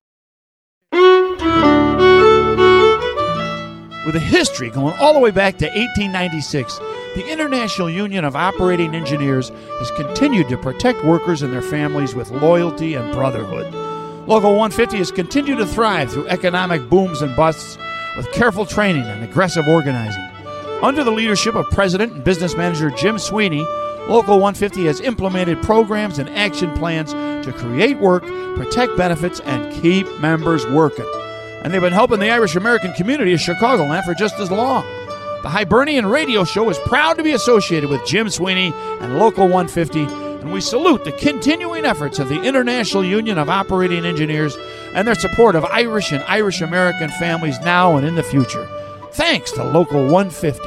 With a history going all the way back to 1896, the International Union of Operating Engineers has continued to protect workers and their families with loyalty and brotherhood. Local 150 has continued to thrive through economic booms and busts with careful training and aggressive organizing. Under the leadership of President and Business Manager Jim Sweeney, Local 150 has implemented programs and action plans to create work, protect benefits, and keep members working. And they've been helping the Irish American community of Chicagoland for just as long. The Hibernian Radio Show is proud to be associated with Jim Sweeney and Local 150, and we salute the continuing efforts of the International Union of Operating Engineers and their support of Irish and Irish American families now and in the future. Thanks to Local 150.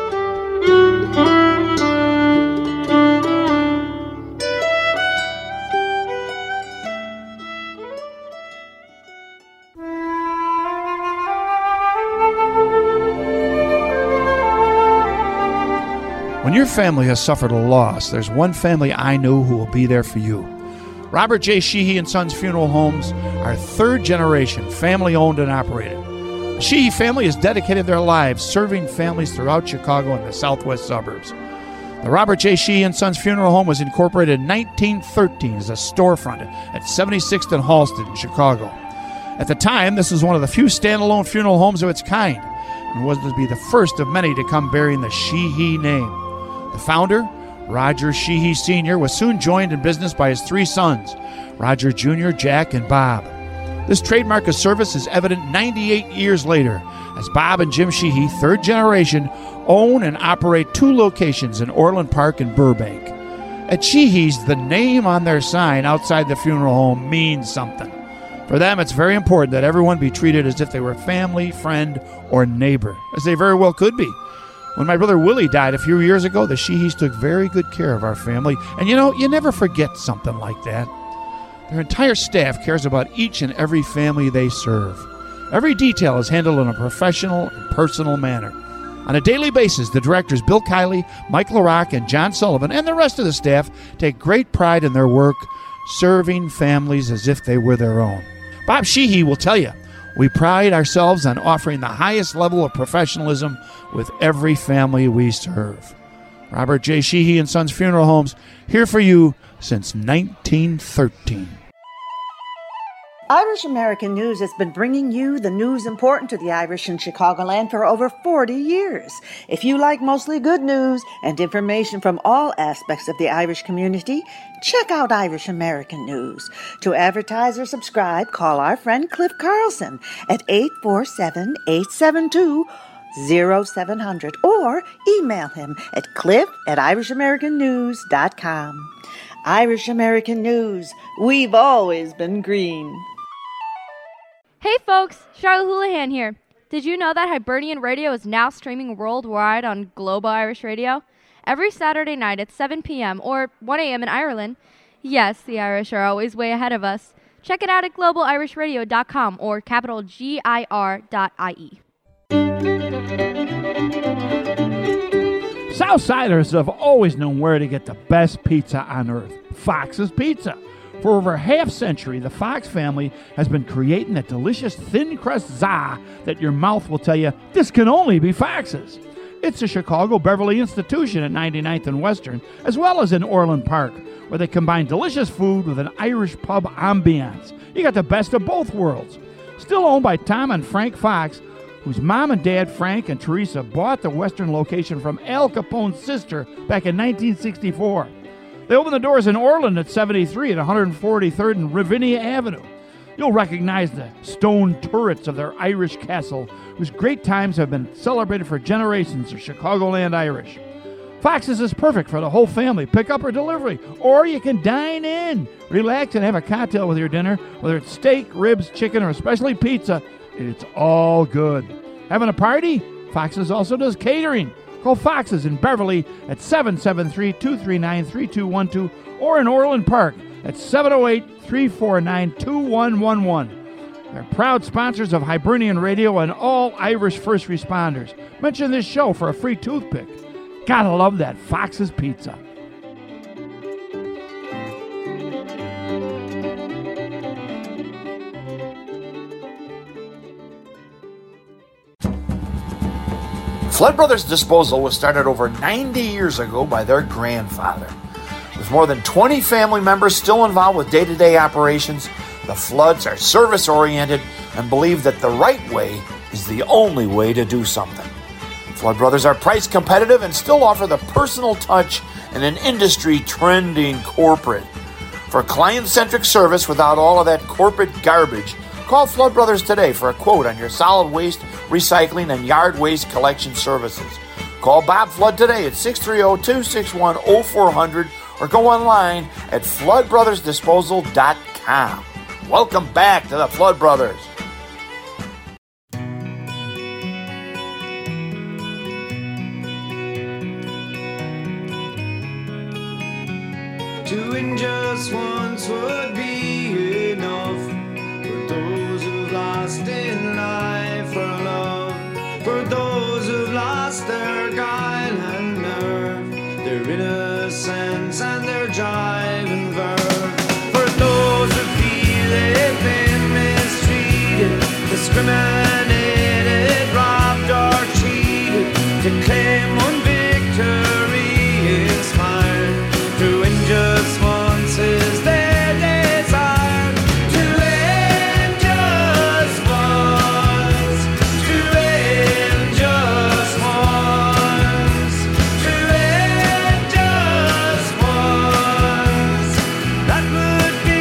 When your family has suffered a loss, there's one family I know who will be there for you. Robert J. Sheehy and Sons Funeral Homes are third generation, family owned and operated. The Sheehy family has dedicated their lives serving families throughout Chicago and the southwest suburbs. The Robert J. Sheehy and Sons Funeral Home was incorporated in 1913 as a storefront at 76th and Halsted in Chicago. At the time, this was one of the few standalone funeral homes of its kind and was to be the first of many to come bearing the Sheehy name. The founder, Roger Sheehy Sr., was soon joined in business by his three sons, Roger Jr., Jack, and Bob. This trademark of service is evident 98 years later, as Bob and Jim Sheehy, third generation, own and operate two locations in Orland Park and Burbank. At Sheehy's, the name on their sign outside the funeral home means something. For them, it's very important that everyone be treated as if they were family, friend, or neighbor, as they very well could be. When my brother Willie died a few years ago, the Sheehys took very good care of our family. And you never forget something like that. Their entire staff cares about each and every family they serve. Every detail is handled in a professional and personal manner. On a daily basis, the directors Bill Kiley, Mike LaRock, and John Sullivan, and the rest of the staff take great pride in their work, serving families as if they were their own. Bob Sheehy will tell you, we pride ourselves on offering the highest level of professionalism with every family we serve. Robert J. Sheehy and Sons Funeral Homes, here for you since 1913. Irish American News has been bringing you the news important to the Irish in Chicagoland for over 40 years. If you like mostly good news and information from all aspects of the Irish community, check out Irish American News. To advertise or subscribe, call our friend Cliff Carlson at 847-872-0700 or email him at cliff@irishamericannews.com. Irish American News, we've always been green. Hey folks, Charlotte Houlihan here. Did you know that Hibernian Radio is now streaming worldwide on Global Irish Radio? Every Saturday night at 7 p.m. or 1 a.m. in Ireland. Yes, the Irish are always way ahead of us. Check it out at globalirishradio.com or capital GIR.IE. Southsiders have always known where to get the best pizza on earth, Fox's Pizza. For over half century, the Fox family has been creating that delicious thin crust za that your mouth will tell you, this can only be Fox's. It's a Chicago Beverly institution at 99th and Western, as well as in Orland Park, where they combine delicious food with an Irish pub ambiance. You got the best of both worlds. Still owned by Tom and Frank Fox, whose mom and dad, Frank and Teresa, bought the Western location from Al Capone's sister back in 1964. They opened the doors in Orland at 73 at 143rd and Ravinia Avenue. You'll recognize the stone turrets of their Irish castle, whose great times have been celebrated for generations of Chicagoland Irish. Fox's is perfect for the whole family, pickup or delivery, or you can dine in. Relax and have a cocktail with your dinner, whether it's steak, ribs, chicken, or especially pizza. It's all good. Having a party? Fox's also does catering. Call Fox's in Beverly at 773-239-3212 or in Orland Park at 708-349-2111. They're proud sponsors of Hibernian Radio and all Irish first responders. Mention this show for a free toothpick. Gotta love that Fox's Pizza. Flood Brothers Disposal was started over 90 years ago by their grandfather. With more than 20 family members still involved with day-to-day operations, the Floods are service-oriented and believe that the right way is the only way to do something. Flood Brothers are price competitive and still offer the personal touch and an industry-trending corporate. For client-centric service without all of that corporate garbage, call Flood Brothers today for a quote on your solid waste, recycling, and yard waste collection services. Call Bob Flood today at 630-261-0400 or go online at floodbrothersdisposal.com. Welcome back to the Flood Brothers. Doing just once would be enough for those who've lost in life or love, for those who've lost their guile and nerve, their innocence and their jive and verve, for those who feel they've been mistreated, discriminated, robbed or cheated, to claim one victory inspired, to win just once is their desire, to win just once, to win just once, to win just once, that would be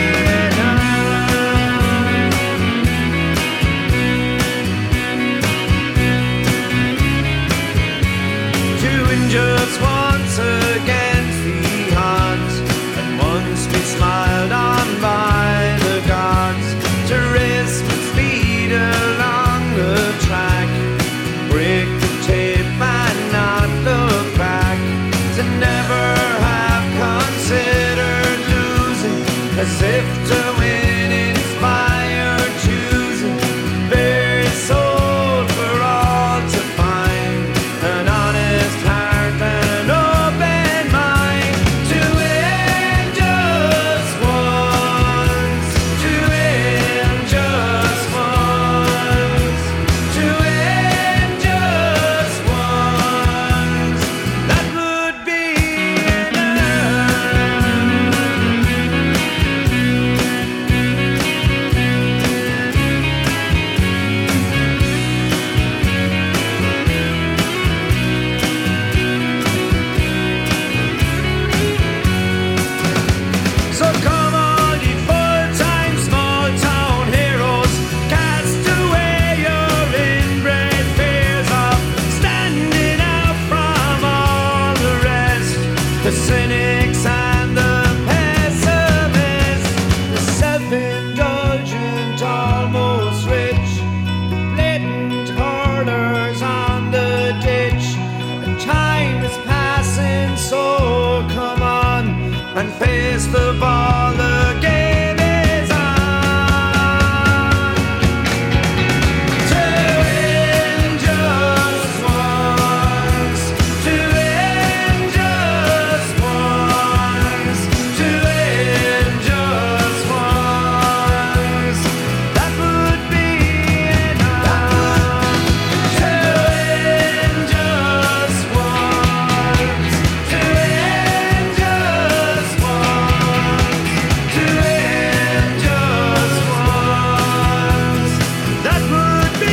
enough. To win just once against the odds, and once be smiled on by the gods, to race with speed along the track, break the tape and not look back, to never have considered losing, as if to win inspired choosing, very soul for all to find, an honest heart and an open mind, to win just once, to win just once, to win just once, that would be So come on, you full-time small-town heroes, cast away your inbred fears of standing out from all the rest, the cynics and the pessimists, the self-indulgent, almost rich, blatant hoarders on the ditch. And time is passing, so come on and face the ball, the game is on. To win just once, to win just once, to win just once, that would be enough. To win just once, to win just once, to win just once, that would be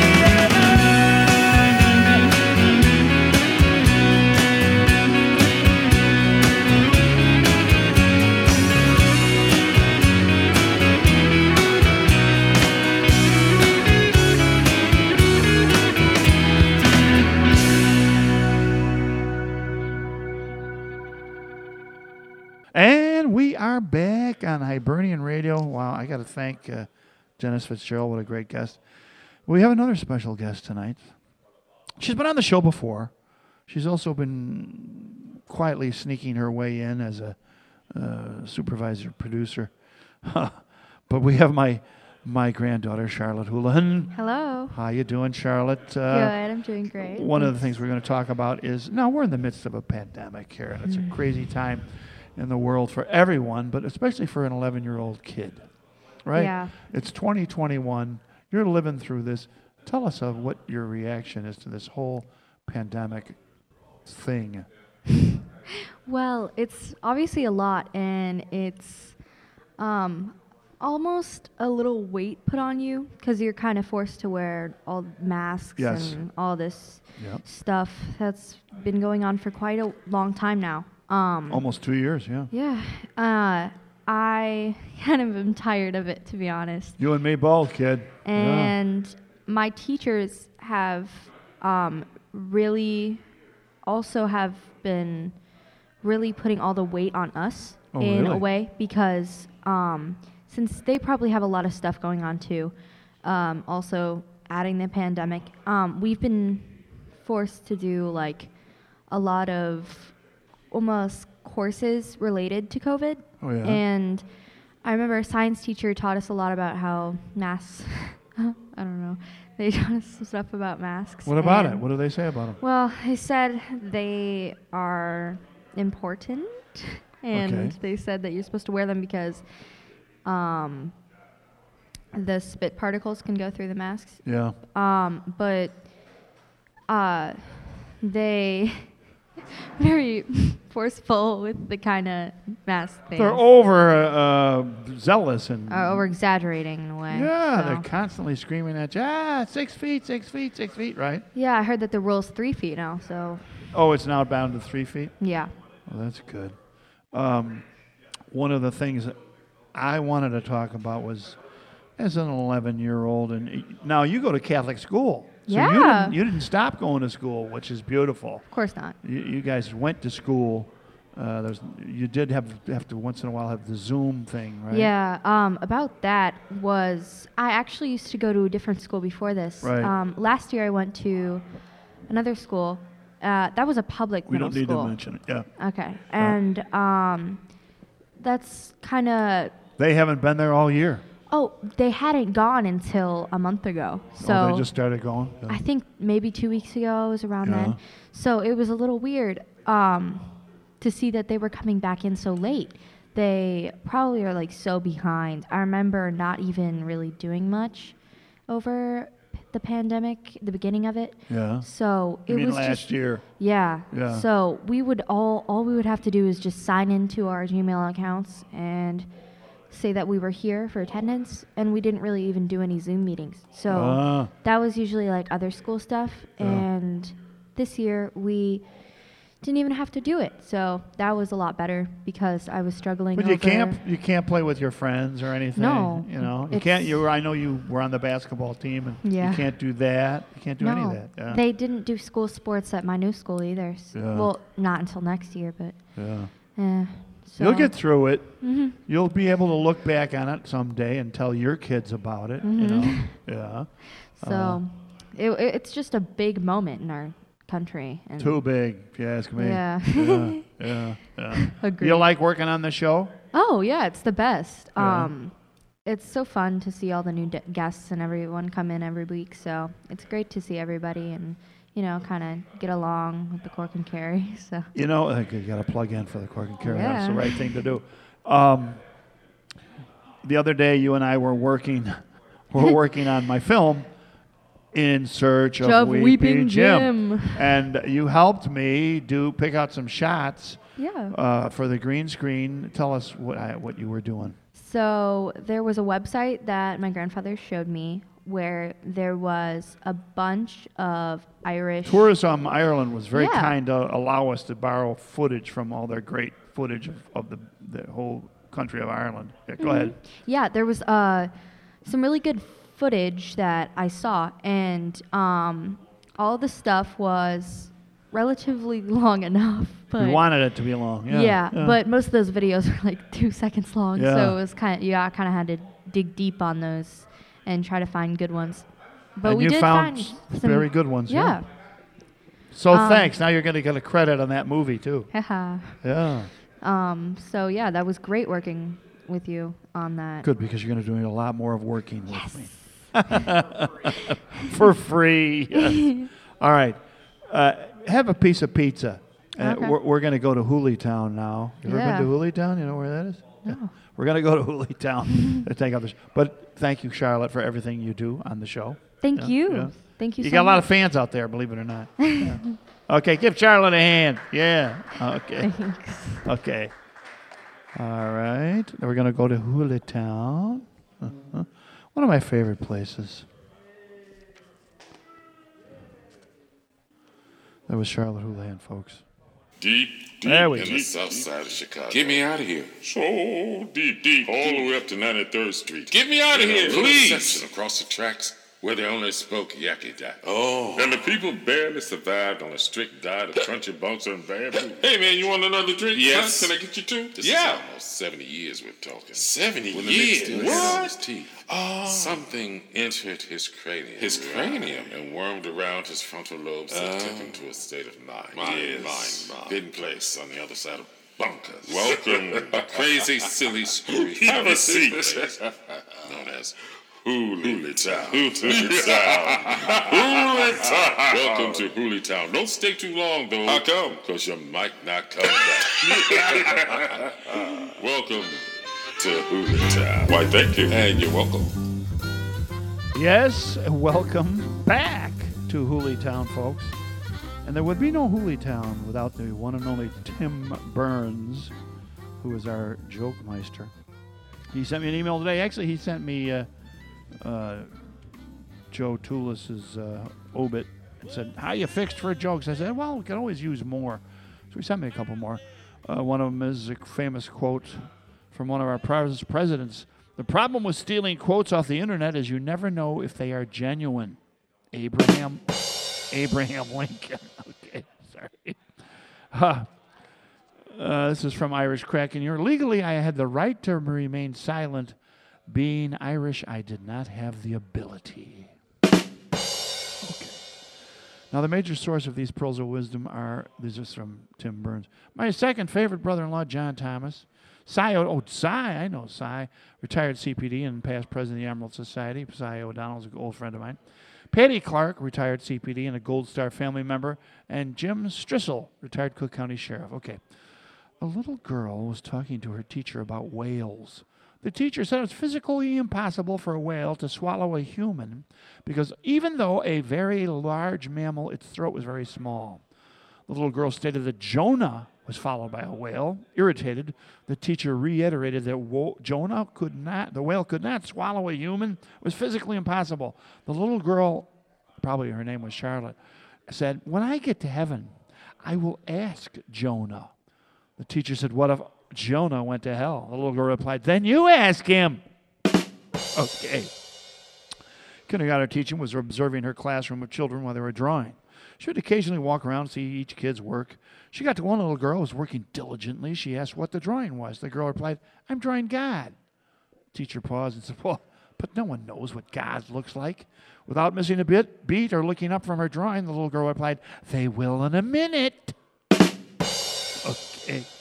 And we are back on Hibernian Radio. Wow, I got to thank Janice Fitzgerald. What a great guest. We have another special guest tonight. She's been on the show before. she's also been quietly sneaking her way in as a supervisor producer. But we have my granddaughter, Charlotte Houlihan. Hello. How you doing, Charlotte? Good. I'm doing great. One of the things we're going to talk about is, now we're in the midst of a pandemic here, and it's a crazy time in the world for everyone, but especially for an 11-year-old kid, right? Yeah. It's 2021. You're living through this. Tell us of what your reaction is to this whole pandemic thing. Well, it's obviously a lot, and it's almost a little weight put on you because you're kind of forced to wear all masks Yes. and all this Yep. stuff that's been going on for quite a long time now. Almost 2 years, yeah. Yeah. I kind of am tired of it, to be honest. You and me both, kid. And my teachers have really also have been really putting all the weight on us in a really? way because since they probably have a lot of stuff going on too, also adding the pandemic, we've been forced to do like a lot of almost courses related to COVID. Oh, yeah. And I remember a science teacher taught us a lot about how masks, I don't know, they taught us some stuff about masks. What about it? and- What do they say about them? Well, they said they are important, and Okay. they said that you're supposed to wear them because the spit particles can go through the masks. Yeah. But they very forceful with the kind of mask things. They're over zealous and Over exaggerating in a way. yeah, so. they're constantly screaming at you. 6 feet, 6 feet, 6 feet, right? Yeah, I heard that the rule's 3 feet now, so Oh, it's now down to 3 feet. yeah. Well, that's good. One of the things that I wanted to talk about was, as an 11-year-old, and now you go to Catholic school. So Yeah. you didn't stop going to school, which is beautiful. Of course not. You guys went to school. You did have to once in a while have the Zoom thing, right? Yeah, about that was I actually used to go to a different school before this. Right. Last year I went to another school. That was a public We middle don't need school. to mention it. Yeah. Okay, and that's kind of. They haven't been there all year. Oh, they hadn't gone until a month ago. So Oh, they just started going? Yeah. I think maybe 2 weeks ago it was around Yeah. then. So it was a little weird to see that they were coming back in so late. They probably are like so behind. I remember not even really doing much over the pandemic, the beginning of it. Yeah. So You it mean was last just year? yeah. Yeah. So we would all we would have to do is just sign into our Gmail accounts and say that we were here for attendance, and we didn't really even do any Zoom meetings. So Ah. that was usually like other school stuff, Yeah. and this year we didn't even have to do it. So that was a lot better because I was struggling. But you over- can't play with your friends or anything. No, You know, you it's- can't. I know you were on the basketball team, and Yeah. you can't do that. You can't do any of No, that. Yeah. they didn't do school sports at my new school either. Yeah. Well, not until next year, but yeah. so. You'll get through it. Mhm. You'll be able to look back on it someday and tell your kids about it. You know. Yeah. So it's just a big moment in our country. And Too big, if you ask me. Yeah. Yeah. Agreed. You like working on the show? Oh yeah, it's the best. Yeah. It's so fun to see all the new guests and everyone come in every week. So it's great to see everybody and kind of get along with the Cork and Carry. So You know, I got to plug in for the Cork and Carry. That's the Yeah. right thing to do. The other day, you and I were working on my film, In Search of Weeping Jim. And you helped me pick out some shots yeah. for the green screen. Tell us what you were doing. So there was a website that my grandfather showed me where there was a bunch of Irish. Tourism Ireland was very Yeah. kind to allow us to borrow footage from all their great footage of the whole country of Ireland. Yeah, go ahead. Yeah, there was some really good footage that I saw, and all the stuff was relatively long enough. But We wanted it to be long. yeah, but most of those videos were like 2 seconds long, Yeah. so it was kind of had to dig deep on those and try to find good ones. But and we you did found find some very good ones. Yeah. So thanks. Now you're going to get a credit on that movie, too. Haha. Yeah. So, yeah, that was great working with you on that. Good, because you're going to do a lot more of working with me. For free. All right. Have a piece of pizza. Okay. We're going to go to Hooleytown now. You ever been to Hooleytown? You know where that is? No. Yeah. We're going to go to Hooleytown to take out the But thank you, Charlotte, for everything you do on the show. Thank you. Thank you so much. You got a lot of fans out there, believe it or not. Yeah. Okay, give Charlotte a hand. Yeah. Okay. Thanks. Okay. All right. Then we're going to go to Hooleytown. One of my favorite places. That was Charlotte Houlihan, folks. Deep There we in go. the south side of Chicago. Get me out of here. So deep, all the way up to 93rd Street. Get me out of In a here, little please. section across the tracks where they only spoke Yakety. Oh. And the people barely survived on a strict diet of crunchy bunker and bad food. Hey, man, you want another drink? Yes. Huh? Can I get you two? This Yeah. is almost 70 years we're talking. 70 When the Knick years? still had on What? his teeth, Oh. something entered his cranium. His cranium? And wormed around his frontal lobes and took him to a state of mind. Mind. Hidden place on the other side of bunkers. Welcome, crazy, silly, screwy. Have a seat. Known as Hooleytown. Hooleytown. Welcome to Hooleytown. Don't stay too long, though. How come? Because you might not come back. Welcome to Hooleytown. Why, thank you. And you're welcome. Yes, welcome back to Hooleytown, folks. And there would be no Hooleytown without the one and only Tim Burns, who is our joke meister. He sent me an email today. Actually, he sent me Joe Toulis's obit and said, "How you fixed for jokes?" I said, "Well, we can always use more." So he sent me a couple more. One of them is a famous quote from one of our presidents. "The problem with stealing quotes off the internet is you never know if they are genuine." Abraham Lincoln. Okay, sorry. This is from Irish Crack in here. "Legally, I had the right to remain silent. Being Irish, I did not have the ability." Okay. Now, the major source of these pearls of wisdom are, this is from Tim Burns. "My second favorite brother-in-law, John Thomas. Cy, I know Cy, retired CPD and past president of the Emerald Society. Cy O'Donnell's an old friend of mine. Patty Clark, retired CPD and a Gold Star family member. And Jim Strissel, retired Cook County Sheriff." Okay. "A little girl was talking to her teacher about whales. The teacher said it's physically impossible for a whale to swallow a human because even though a very large mammal, its throat was very small. The little girl stated that Jonah was followed by a whale. Irritated, the teacher reiterated that the whale could not swallow a human. It was physically impossible. The little girl, probably her name was Charlotte, said, 'When I get to heaven, I will ask Jonah.' The teacher said, 'What if Jonah went to hell?' The little girl replied, 'Then you ask him.'" Okay. Kindergarten teacher was observing her classroom of children while they were drawing. She would occasionally walk around and see each kid's work. She got to one little girl who was working diligently. She asked what the drawing was. The girl replied, "I'm drawing God." The teacher paused and said, "Well, but no one knows what God looks like." Without missing a beat or looking up from her drawing, the little girl replied, "They will in a minute." Okay.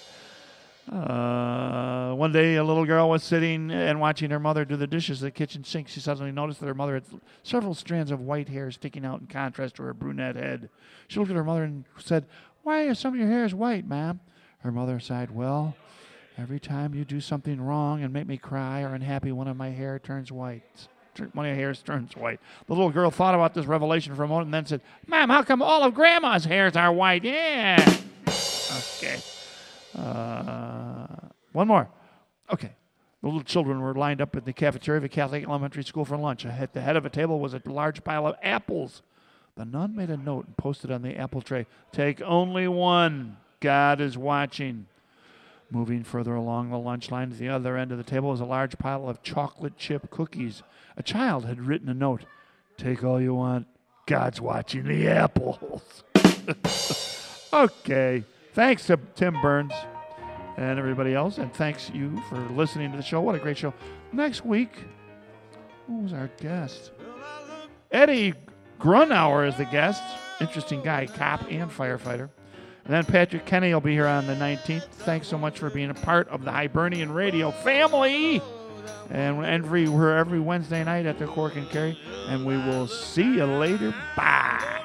One day, a little girl was sitting and watching her mother do the dishes at the kitchen sink. She suddenly noticed that her mother had several strands of white hair sticking out in contrast to her brunette head. She looked at her mother and said, "Why are some of your hairs white, Mom?" Her mother sighed, "Well, every time you do something wrong and make me cry or unhappy, one of my hair turns white. One of your hairs turns white." The little girl thought about this revelation for a moment and then said, "Mom, how come all of Grandma's hairs are white?" Yeah. Okay. One more. Okay. The little children were lined up in the cafeteria of a Catholic elementary school for lunch. At the head of a table was a large pile of apples. The nun made a note and posted on the apple tray, "Take only one. God is watching." Moving further along the lunch line to the other end of the table was a large pile of chocolate chip cookies. A child had written a note, "Take all you want. God's watching the apples." Okay. Thanks to Tim Burns and everybody else, and thanks you for listening to the show. What a great show. Next week, who was our guest? Eddie Grunauer is the guest. Interesting guy, cop and firefighter. And then Patrick Kenny will be here on the 19th. Thanks so much for being a part of the Hibernian Radio family. And we're every Wednesday night at the Cork and Kerry. And we will see you later. Bye.